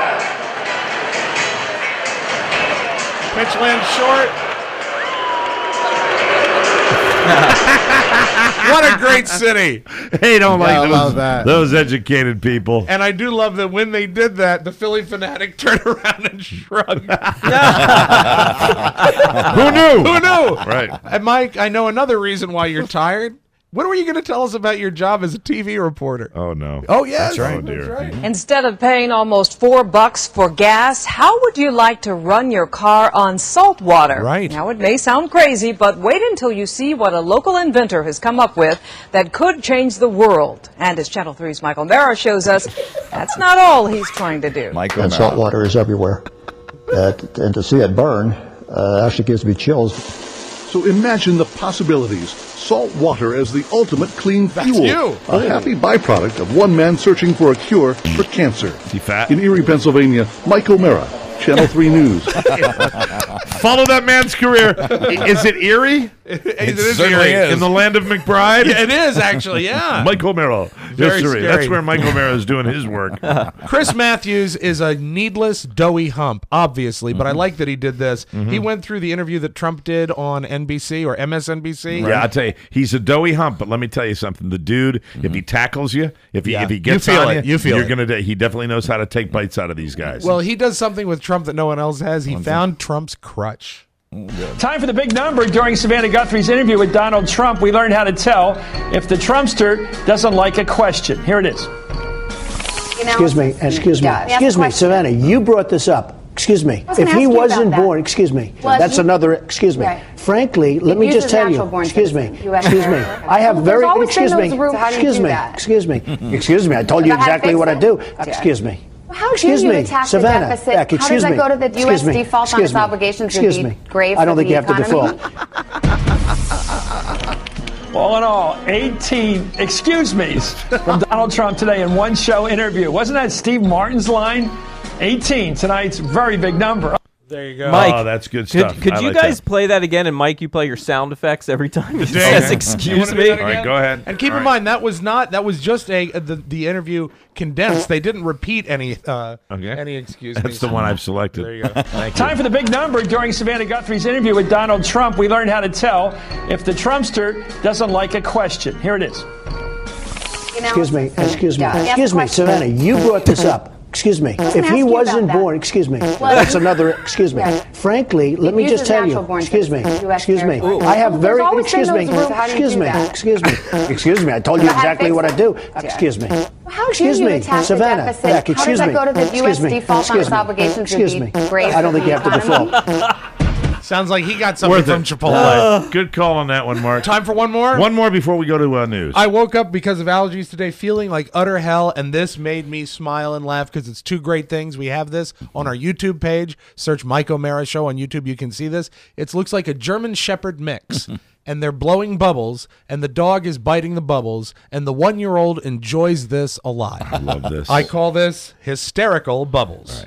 S3: Pitch lands short. What a great city.
S11: They don't
S3: Gotta
S11: like
S3: love
S11: those,
S3: that.
S11: those educated people.
S3: And I do love that when they did that, the Philly fanatic turned around and shrugged.
S11: Who knew?
S3: Who knew?
S11: Right.
S3: And Mike, I know another reason why you're tired. When were you going to tell us about your job as a T V reporter?
S11: Oh no.
S3: Oh yes,
S11: That's right. Oh, dear.
S3: That's right.
S18: Instead of paying almost four bucks for gas, how would you like to run your car on salt water?
S3: Right.
S18: Now, it may sound crazy, but wait until you see what a local inventor has come up with that could change the world. And as Channel three's Michael Mara shows us, that's not all he's trying to do.
S1: Michael
S19: And
S1: Mara.
S19: salt water is everywhere. Uh, t- and to see it burn uh, actually gives me chills.
S20: So imagine the possibilities. Salt water as the ultimate clean fuel.
S3: you.
S20: A happy byproduct of one man searching for a cure for cancer.
S11: He fat?
S20: In Erie, Pennsylvania, Mike O'Mara, Channel three News.
S11: Follow that man's career. Is it Erie?
S3: It,
S1: It
S3: is
S1: certainly
S3: eerie.
S1: is.
S11: In the land of McBride?
S3: Yeah, it is actually, yeah.
S11: Michael O'Mara.
S3: Very
S11: Yes, sir.
S3: scary.
S11: That's where Michael O'Mara is doing his work.
S3: Chris Matthews is a needless, doughy hump, obviously, but I like that he did this. He went through the interview that Trump did on N B C or M S N B C.
S11: Yeah, I tell you, he's a doughy hump. But let me tell you something: the dude, if he tackles you, if he
S3: Yeah.
S11: if he
S3: You
S11: gets
S3: feel
S11: on
S3: it.
S11: you,
S3: You feel
S11: you're
S3: it.
S11: gonna. do- He definitely knows how to take bites out of these guys.
S3: Well, he does something with Trump that no one else has. He found Trump's crutch.
S21: Time for the big number. During Savannah Guthrie's interview with Donald Trump, we learned how to tell if the Trumpster doesn't like a question. Here it is.
S22: Excuse me, excuse me,
S21: Yeah, ask
S22: excuse
S21: a
S22: me,
S21: question.
S22: Savannah, you brought this up. Excuse me.
S21: I was gonna
S22: If he
S21: ask you
S22: wasn't
S21: about that.
S22: born, excuse me,
S21: Well,
S22: that's
S21: you-
S22: another, excuse me.
S21: Right.
S22: Frankly, let
S21: It
S22: me just
S21: uses
S22: tell
S21: natural
S22: you,
S21: born
S22: excuse me,
S21: citizens. U S
S22: excuse me.
S21: America.
S22: I have
S21: Well,
S22: very,
S21: there's always
S22: excuse
S21: been
S22: me,
S21: those rules. How do you
S22: excuse
S21: do
S22: me,
S21: that?
S22: excuse me, excuse me, I told you
S21: But how to
S22: exactly
S21: fix
S22: what I
S21: it?
S22: do.
S21: Okay.
S22: Excuse me.
S21: How do
S22: Excuse
S21: you
S22: me,
S21: attack the
S22: Savannah,
S21: deficit?
S22: Beck,
S21: How
S22: excuse
S21: does that
S22: me.
S21: go to the U S
S22: Excuse me.
S21: default on
S22: Excuse
S21: its
S22: me.
S21: obligations would
S22: Excuse
S21: be
S22: me.
S21: grave
S22: I don't
S21: for
S22: think
S21: the
S22: you have to
S21: economy?
S22: default.
S21: All in all, eighteen excuse me's from Donald Trump today in one show interview. Wasn't that Steve Martin's line? eighteen, tonight's very big number.
S3: There you go.
S12: Mike,
S11: oh, that's good
S12: could,
S11: stuff.
S12: Could
S11: I
S12: you
S11: like
S12: guys
S11: that.
S12: play that again? And Mike, you play your sound effects every time he
S3: Okay.
S12: says
S3: You
S12: "excuse
S3: wanna do
S12: me."
S3: that
S11: All right,
S3: again?
S11: go ahead.
S3: And keep
S11: All
S3: in
S11: right.
S3: mind that was not that was just a the, the interview condensed. They didn't repeat any uh,
S11: Okay.
S3: any excuse me.
S11: That's the one I've selected.
S3: There you go.
S11: Thank you.
S21: Time for the big number. During Savannah Guthrie's interview with Donald Trump, we learned how to tell if the Trumpster doesn't like a question. Here it is.
S22: Excuse me, excuse me,
S21: Yeah.
S22: excuse me,
S21: Ask a question.
S22: Savannah, you brought this up. Excuse me.
S14: doesn't
S22: If
S14: ask
S22: he
S14: you about
S22: wasn't
S14: that.
S22: born, excuse me.
S14: Well,
S22: That's
S14: you-
S22: another. Excuse me.
S14: Yeah.
S22: Frankly, let me
S14: He
S22: just
S14: uses
S22: tell you.
S14: natural-born
S22: Excuse me.
S14: citizens, U S
S22: Excuse me.
S14: Air Force.
S22: I have
S14: There's
S22: very.
S14: always
S22: Excuse
S14: been
S22: me.
S14: those rules. How do you
S22: Excuse
S14: do
S22: me.
S14: that?
S22: Excuse me. Excuse me. I told you
S14: How to
S22: exactly
S14: fix
S22: what I
S14: it?
S22: do.
S14: Okay.
S22: Excuse me.
S14: How do
S22: Excuse
S14: you
S22: me.
S14: attack the
S22: Savannah.
S14: deficit?
S22: Beck,
S14: How does
S22: excuse
S14: that
S22: me.
S14: go to the U S
S22: Excuse me.
S14: default on
S22: Excuse
S14: its
S22: me.
S14: obligations would
S22: Excuse
S14: be
S22: me.
S14: grave
S22: I don't
S14: for
S22: think
S14: the
S22: you have to
S14: economy?
S22: default.
S3: Sounds like he got something
S11: Worth
S3: from
S11: it.
S3: Chipotle.
S11: Uh, Good call on that one, Mark.
S3: Time for one more?
S11: One more before we go to uh, news.
S3: I woke up because of allergies today feeling like utter hell, and this made me smile and laugh because it's two great things. We have this on our YouTube page. Search Mike O'Mara Show on YouTube. You can see this. It looks like a German Shepherd mix, and they're blowing bubbles, and the dog is biting the bubbles, and the one-year-old enjoys this a lot.
S11: I love this.
S3: I call this hysterical bubbles.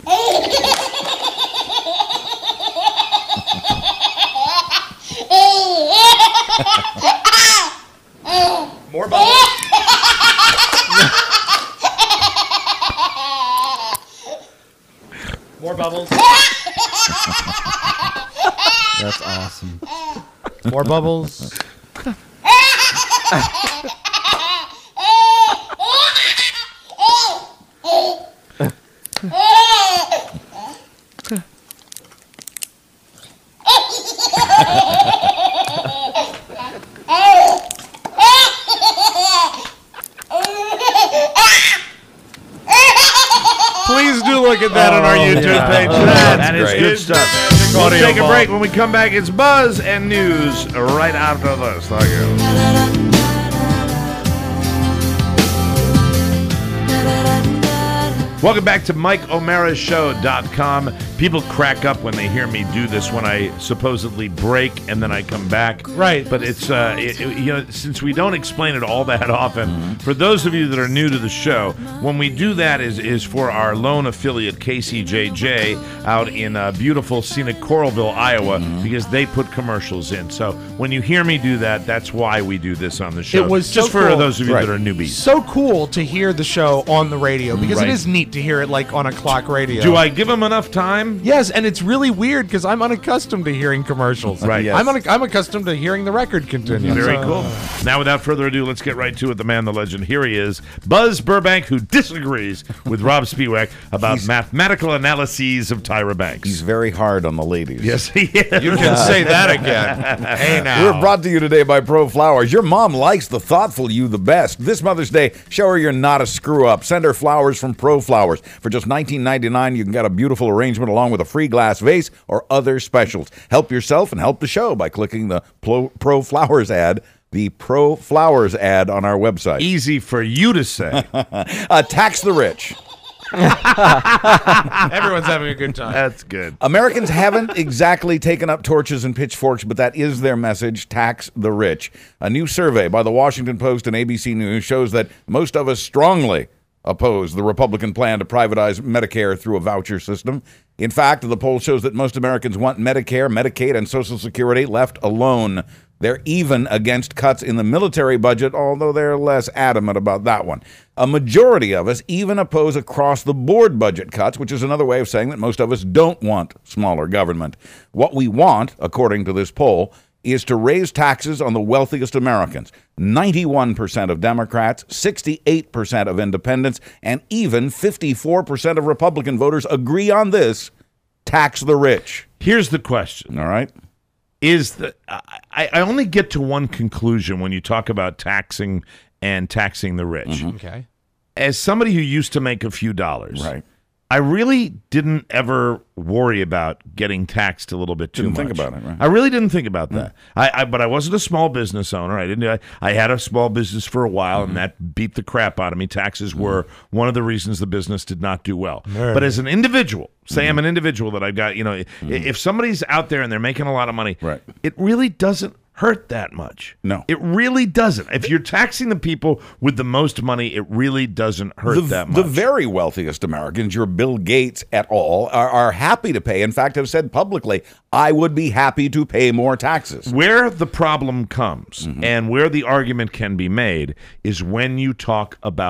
S3: More bubbles. More bubbles.
S4: That's awesome.
S3: More bubbles. Please do look at that on our YouTube
S11: yeah.
S3: page.
S11: Oh,
S3: That's
S11: that is
S3: great.
S11: good stuff.
S3: Magic
S11: We'll
S3: audio
S11: take a
S3: ball.
S11: break. When we come back, it's Buzz and news right after this. Thank you. Welcome back to Mike O'Mara Show dot com. People crack up when they hear me do this when I supposedly break and then I come back.
S3: Right.
S11: But it's, uh, it, it- you know, since we don't explain it all that often, for those of you that are new to the show, when we do that is, is for our loan affiliate, K C J J, out in uh, beautiful, scenic Coralville, Iowa, because they put commercials in. So when you hear me do that, that's why we do this on the show.
S3: It was
S11: just
S3: so
S11: for
S3: cool.
S11: those of you
S3: Right.
S11: that are newbies.
S3: So cool to hear the show on the radio because
S11: Right.
S3: it is neat to hear it like on a clock radio.
S11: Do I give them enough time?
S3: Yes, and it's really weird because I'm unaccustomed to hearing commercials.
S11: Right. Yes.
S3: I'm, un- I'm accustomed to hearing the record continue.
S11: Very
S3: So-
S11: cool. Now, without further ado, let's get right to it. The man, the legend. Here he is, Buzz Burbank, who disagrees with Rob Spiewak about
S1: He's-
S11: mathematical analyses of Tyra Banks.
S1: He's very hard on the ladies.
S11: Yes, he is.
S3: You can say that again. Hey, now.
S1: We're brought to you today by Pro Flowers. Your mom likes the thoughtful you the best. This Mother's Day, show her you're not a screw-up. Send her flowers from Pro Flowers. For just nineteen ninety-nine, you can get a beautiful arrangement along with a free glass vase or other specials. Help yourself and help the show by clicking the Pro, Pro Flowers ad, the Pro Flowers ad on our website.
S11: Easy for you to say.
S1: uh, tax the rich.
S3: Everyone's having a good time.
S11: That's good.
S1: Americans haven't exactly taken up torches and pitchforks, but that is their message: tax the rich. A new survey by the Washington Post and A B C News shows that most of us strongly oppose the Republican plan to privatize Medicare through a voucher system. In fact, the poll shows that most Americans want Medicare, Medicaid, and Social Security left alone. They're even against cuts in the military budget, although they're less adamant about that one. A majority of us even oppose across-the-board budget cuts, which is another way of saying that most of us don't want smaller government. What we want, according to this poll, is to raise taxes on the wealthiest Americans. ninety-one percent of Democrats, sixty-eight percent of independents, and even fifty-four percent of Republican voters agree on this: tax the rich.
S11: Here's the question.
S1: All right.
S11: Is the I, I only get to one conclusion when you talk about taxing and taxing the rich.
S1: Mm-hmm.
S3: Okay.
S11: As somebody who used to make a few dollars,
S1: Right.
S11: I really didn't ever worry about getting taxed a little bit too
S1: Didn't
S11: much.
S1: think about it, right?
S11: I really didn't think about that. I, I but I wasn't a small business owner. I didn't. I, I had a small business for a while, and that beat the crap out of me. Taxes were one of the reasons the business did not do well.
S3: Right.
S11: But as an individual, say I'm an individual that I've got, you know, i if somebody's out there and they're making a lot of money,
S1: Right.
S11: it really doesn't hurt that much.
S1: No.
S11: It really doesn't. If you're taxing the people with the most money, it really doesn't hurt
S1: The,
S11: that much.
S1: the very wealthiest Americans, your Bill Gates et al., are, are happy to pay. In fact, have said publicly, I would be happy to pay more taxes.
S11: Where the problem comes
S1: Mm-hmm.
S11: and where the argument can be made is when you talk about the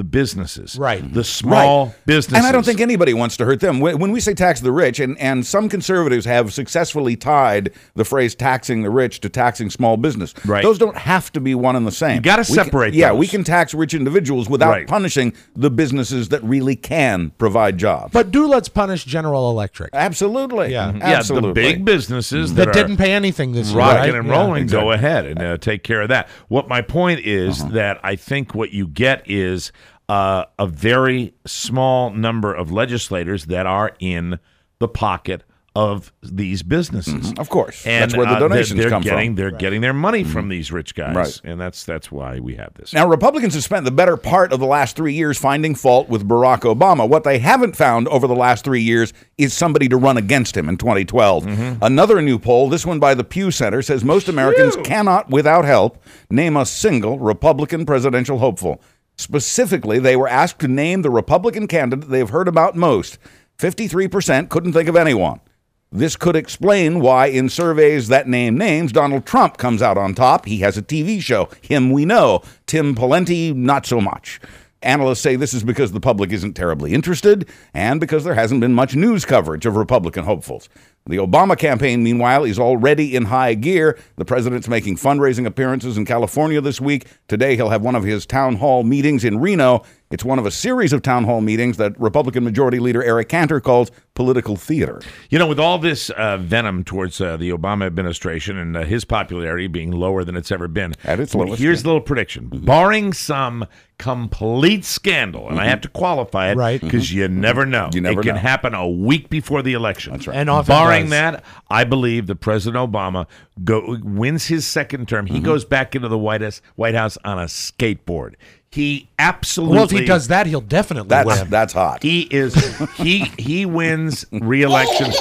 S11: the businesses,
S3: Right.
S11: the small
S1: Right.
S11: businesses.
S1: And I don't think anybody wants to hurt them. When when we say tax the rich, and, and some conservatives have successfully tied the phrase taxing the rich to taxing small business.
S11: Right.
S1: Those don't have to be one and the same.
S11: You gotta
S1: We can-
S11: separate
S1: Yeah,
S11: those.
S1: we can tax rich individuals without
S11: Right.
S1: punishing the businesses that really can provide jobs.
S3: But do let's punish General Electric.
S1: Absolutely.
S3: Yeah.
S11: Yeah,
S1: Absolutely.
S11: the big businesses
S3: That
S11: that,
S3: didn't
S11: are
S3: pay anything this year,
S11: rocking
S3: right?
S11: and
S3: Yeah,
S11: rolling, go
S1: exactly.
S11: ahead and uh, take care of that. What my point is
S1: Uh-huh.
S11: that I think what you get is uh, a very small number of legislators that are in the pocket of these businesses.
S1: Mhm. Of course.
S11: And
S1: That's where the
S11: uh, they're-
S1: donations
S11: they're
S1: come
S11: getting,
S1: from.
S11: They're getting their money from these rich guys,
S1: Right.
S11: and that's that's why we have this.
S1: Now, Republicans have spent the better part of the last three years finding fault with Barack Obama. What they haven't found over the last three years is somebody to run against him in twenty twelve. Another new poll, this one by the Pew Center, says most Americans cannot, without help, name a single Republican presidential hopeful. Specifically, they were asked to name the Republican candidate they've heard about most. fifty-three percent couldn't think of anyone. This could explain why in surveys that name names, Donald Trump comes out on top. He has a T V show. Him we know. Tim Pawlenty, not so much. Analysts say this is because the public isn't terribly interested and because there hasn't been much news coverage of Republican hopefuls. The Obama campaign, meanwhile, is already in high gear. The president's making fundraising appearances in California this week. Today, he'll have one of his town hall meetings in Reno. It's one of a series of town hall meetings that Republican Majority Leader Eric Cantor calls political theater.
S11: You know, with all this uh, venom towards uh, the Obama administration and uh, his popularity being lower than it's ever been,
S1: At its
S11: well,
S1: lowest,
S11: here's
S1: yeah.
S11: the little prediction. Barring some complete scandal, and I have to qualify it
S3: Right.
S11: because you never know.
S1: You never
S11: it can
S1: know.
S11: happen a week before the election.
S1: That's right.
S3: And often
S11: Barring
S3: does.
S11: that, I believe that President Obama go, wins his second term. He goes back into the White House, White House on a skateboard. He absolutely.
S3: Well, if he does that, he'll definitely
S1: That's,
S3: win.
S1: that's hot.
S11: He is. He he wins re-election.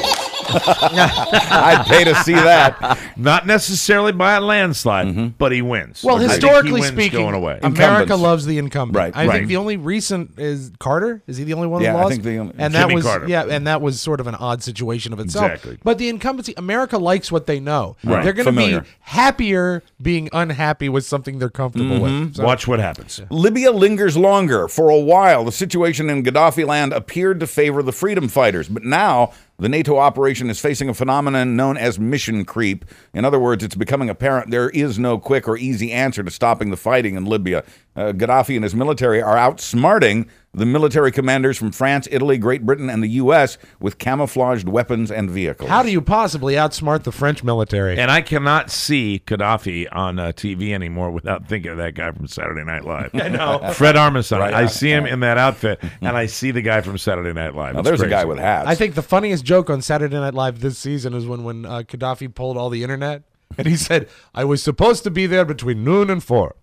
S1: I'd pay to see that.
S11: Not necessarily by a landslide, but he wins.
S3: Well,
S11: I think he
S3: historically
S11: wins
S3: speaking,
S11: going away.
S3: America
S1: Incumbents.
S3: loves the incumbent.
S1: Right,
S3: I
S11: right.
S3: think the only recent is Carter. Is he the only one
S1: Yeah,
S3: that
S1: I
S3: lost?
S1: think the only-
S3: and that
S11: Jimmy
S3: was
S11: Carter.
S3: yeah, and that was sort of an odd situation of itself.
S11: Exactly.
S3: But the incumbency, America likes what they know.
S1: Right.
S3: They're going to be
S1: Familiar.
S3: happier being unhappy with something they're comfortable
S1: Mm-hmm.
S3: with. So-
S11: Watch what happens.
S1: Libya lingers longer. For a while, the situation in Gaddafi land appeared to favor the freedom fighters, but now the NATO operation is facing a phenomenon known as mission creep. In other words, it's becoming apparent there is no quick or easy answer to stopping the fighting in Libya. Uh, Gaddafi and his military are outsmarting the military commanders from France, Italy, Great Britain, and the U S with camouflaged weapons and vehicles.
S3: How do you possibly outsmart the French military?
S11: And I cannot see Gaddafi on uh, T V anymore without thinking of that guy from Saturday Night Live. I know. Fred Armisen.
S1: Right.
S11: I see him in that outfit, and I see the guy from Saturday Night Live.
S1: Now,
S11: It's
S1: there's a
S11: crazy.
S1: guy with hats.
S3: I think the funniest joke on Saturday Night Live this season is when when uh, Gaddafi pulled all the internet, and he said, "I was supposed to be there between noon and four."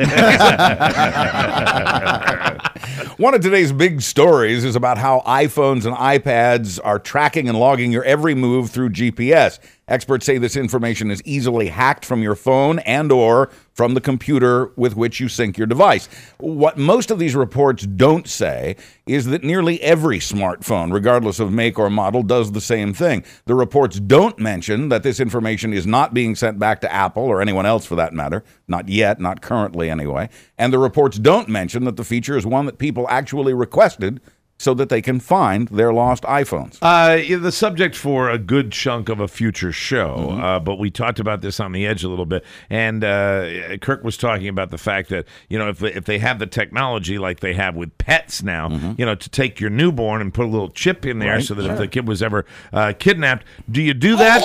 S1: One of today's big stories is about how iPhones and iPads are tracking and logging your every move through G P S. Experts say this information is easily hacked from your phone and or from the computer with which you sync your device. What most of these reports don't say is that nearly every smartphone, regardless of make or model, does the same thing. The reports don't mention that this information is not being sent back to Apple or anyone else for that matter. Not yet, not currently anyway. And the reports don't mention that the feature is one that people actually requested so that they can find their lost iPhones.
S11: Uh, yeah, the subject for a good chunk of a future show,
S1: Mm-hmm.
S11: uh, but we talked about this on the edge a little bit, and uh, Kirk was talking about the fact that, you know, if they, if they have the technology like they have with pets now, you know, to take your newborn and put a little chip in there
S1: Mm-hmm. Right,
S11: so that
S1: sure.
S11: if the kid was ever uh, kidnapped, do you do that?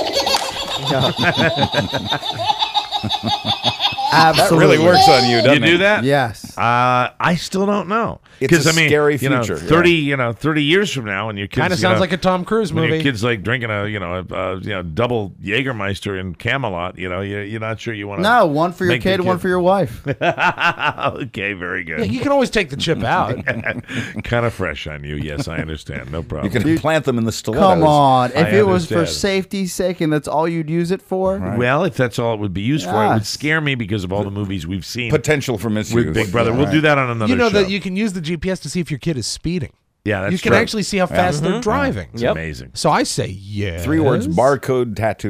S4: Absolutely.
S1: That really works on you, doesn't
S11: you do
S1: it?
S11: that?
S4: Yes.
S11: Uh, I still don't know.
S1: It's a
S11: I mean,
S1: scary
S11: you know,
S1: future, yeah.
S11: Thirty, you know, thirty years from now, and your kids
S3: Kind of
S11: you
S3: sounds
S11: know,
S3: like a Tom Cruise
S11: when
S3: movie.
S11: your kid's like drinking a, you know, a, a you know, double Jägermeister in Camelot. You know, you're, you're not sure you want to.
S4: No, one for your kid, one for your wife.
S11: Okay, very
S3: Yeah,
S11: good.
S3: you can always take the chip out.
S11: Kind of fresh on you. Yes, I understand. No
S1: You
S11: problem.
S1: can implant them in the stilettos.
S4: Come on. If
S11: I
S4: it was for
S11: understand.
S4: safety's sake and that's all you'd use it for,
S11: Well, if that's all it would be used for, it would
S4: Yes.
S11: scare me because of all the movies we've seen
S1: Potential for misuse.
S11: with Big Brother. We'll
S1: Right.
S11: do that on another
S3: you know
S11: show.
S3: that you can use the G P S to see if your kid is speeding.
S11: yeah, that's
S3: you can
S11: true.
S3: actually see how fast they're driving.
S11: It's
S12: Yep.
S11: amazing.
S3: So I say yes.
S1: Three words, barcode tattoos.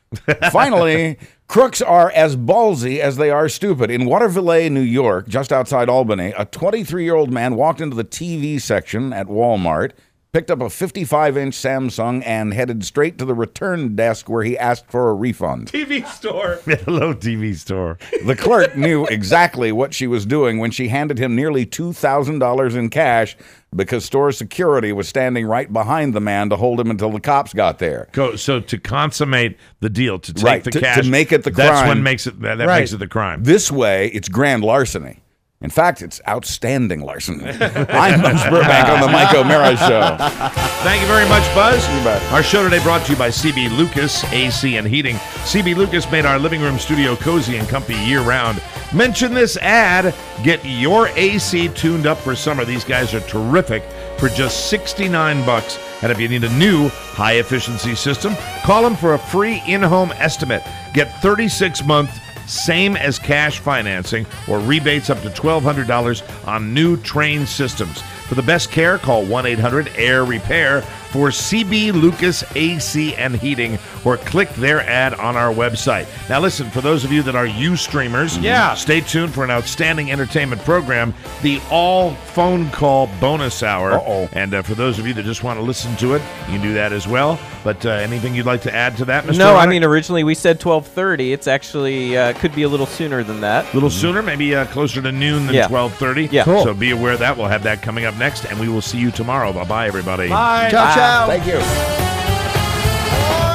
S1: Finally, crooks are as ballsy as they are stupid. In Waterville, New York, just outside Albany, a twenty-three-year-old man walked into the T V section at Walmart, picked up a fifty-five inch Samsung, and headed straight to the return desk where he asked for a refund.
S3: T V store.
S11: Hello, T V store.
S1: The clerk knew exactly what she was doing when she handed him nearly two thousand dollars in cash because store security was standing right behind the man to hold him until the cops got there.
S11: Go, so to consummate the deal, to take
S1: Right,
S11: the
S1: to-
S11: cash,
S1: to make it the
S11: that's
S1: crime.
S11: when makes it that, that
S1: Right.
S11: makes it the crime.
S1: This way, it's grand larceny. In fact, it's outstanding larceny. I'm Buzz Burbank on the Mike O'Mara Show.
S11: Thank you very much, Buzz.
S1: You bet.
S11: Our show today brought to you by C B Lucas A C and Heating. C B Lucas made our living room studio cozy and comfy year-round. Mention this ad. Get your A C tuned up for summer. These guys are terrific for just sixty-nine bucks. And if you need a new high-efficiency system, call them for a free in-home estimate. Get thirty-six month same as cash financing or rebates up to twelve hundred dollars on new Train systems. For the best care, call one eight hundred air repair for C B Lucas A C and Heating or click their ad on our website. Now listen, for those of you that are U-streamers,
S3: Yeah.
S11: stay tuned for an outstanding entertainment program, the all phone call bonus hour.
S1: Uh-oh.
S11: And uh, for those of you that just want to listen to it, you can do that as well. But uh, anything you'd like to add to that, Mister
S12: No, I
S11: Roddick?
S12: mean, originally we said twelve thirty. It's actually, uh, could be a little sooner than that.
S11: A little sooner, maybe uh, closer to noon than
S12: Yeah.
S11: twelve thirty.
S12: Yeah. Cool.
S11: So be aware of that. We'll have that coming up next, and we will see you tomorrow. Bye-bye, everybody.
S3: Bye.
S4: Ciao, ciao.
S1: Thank you.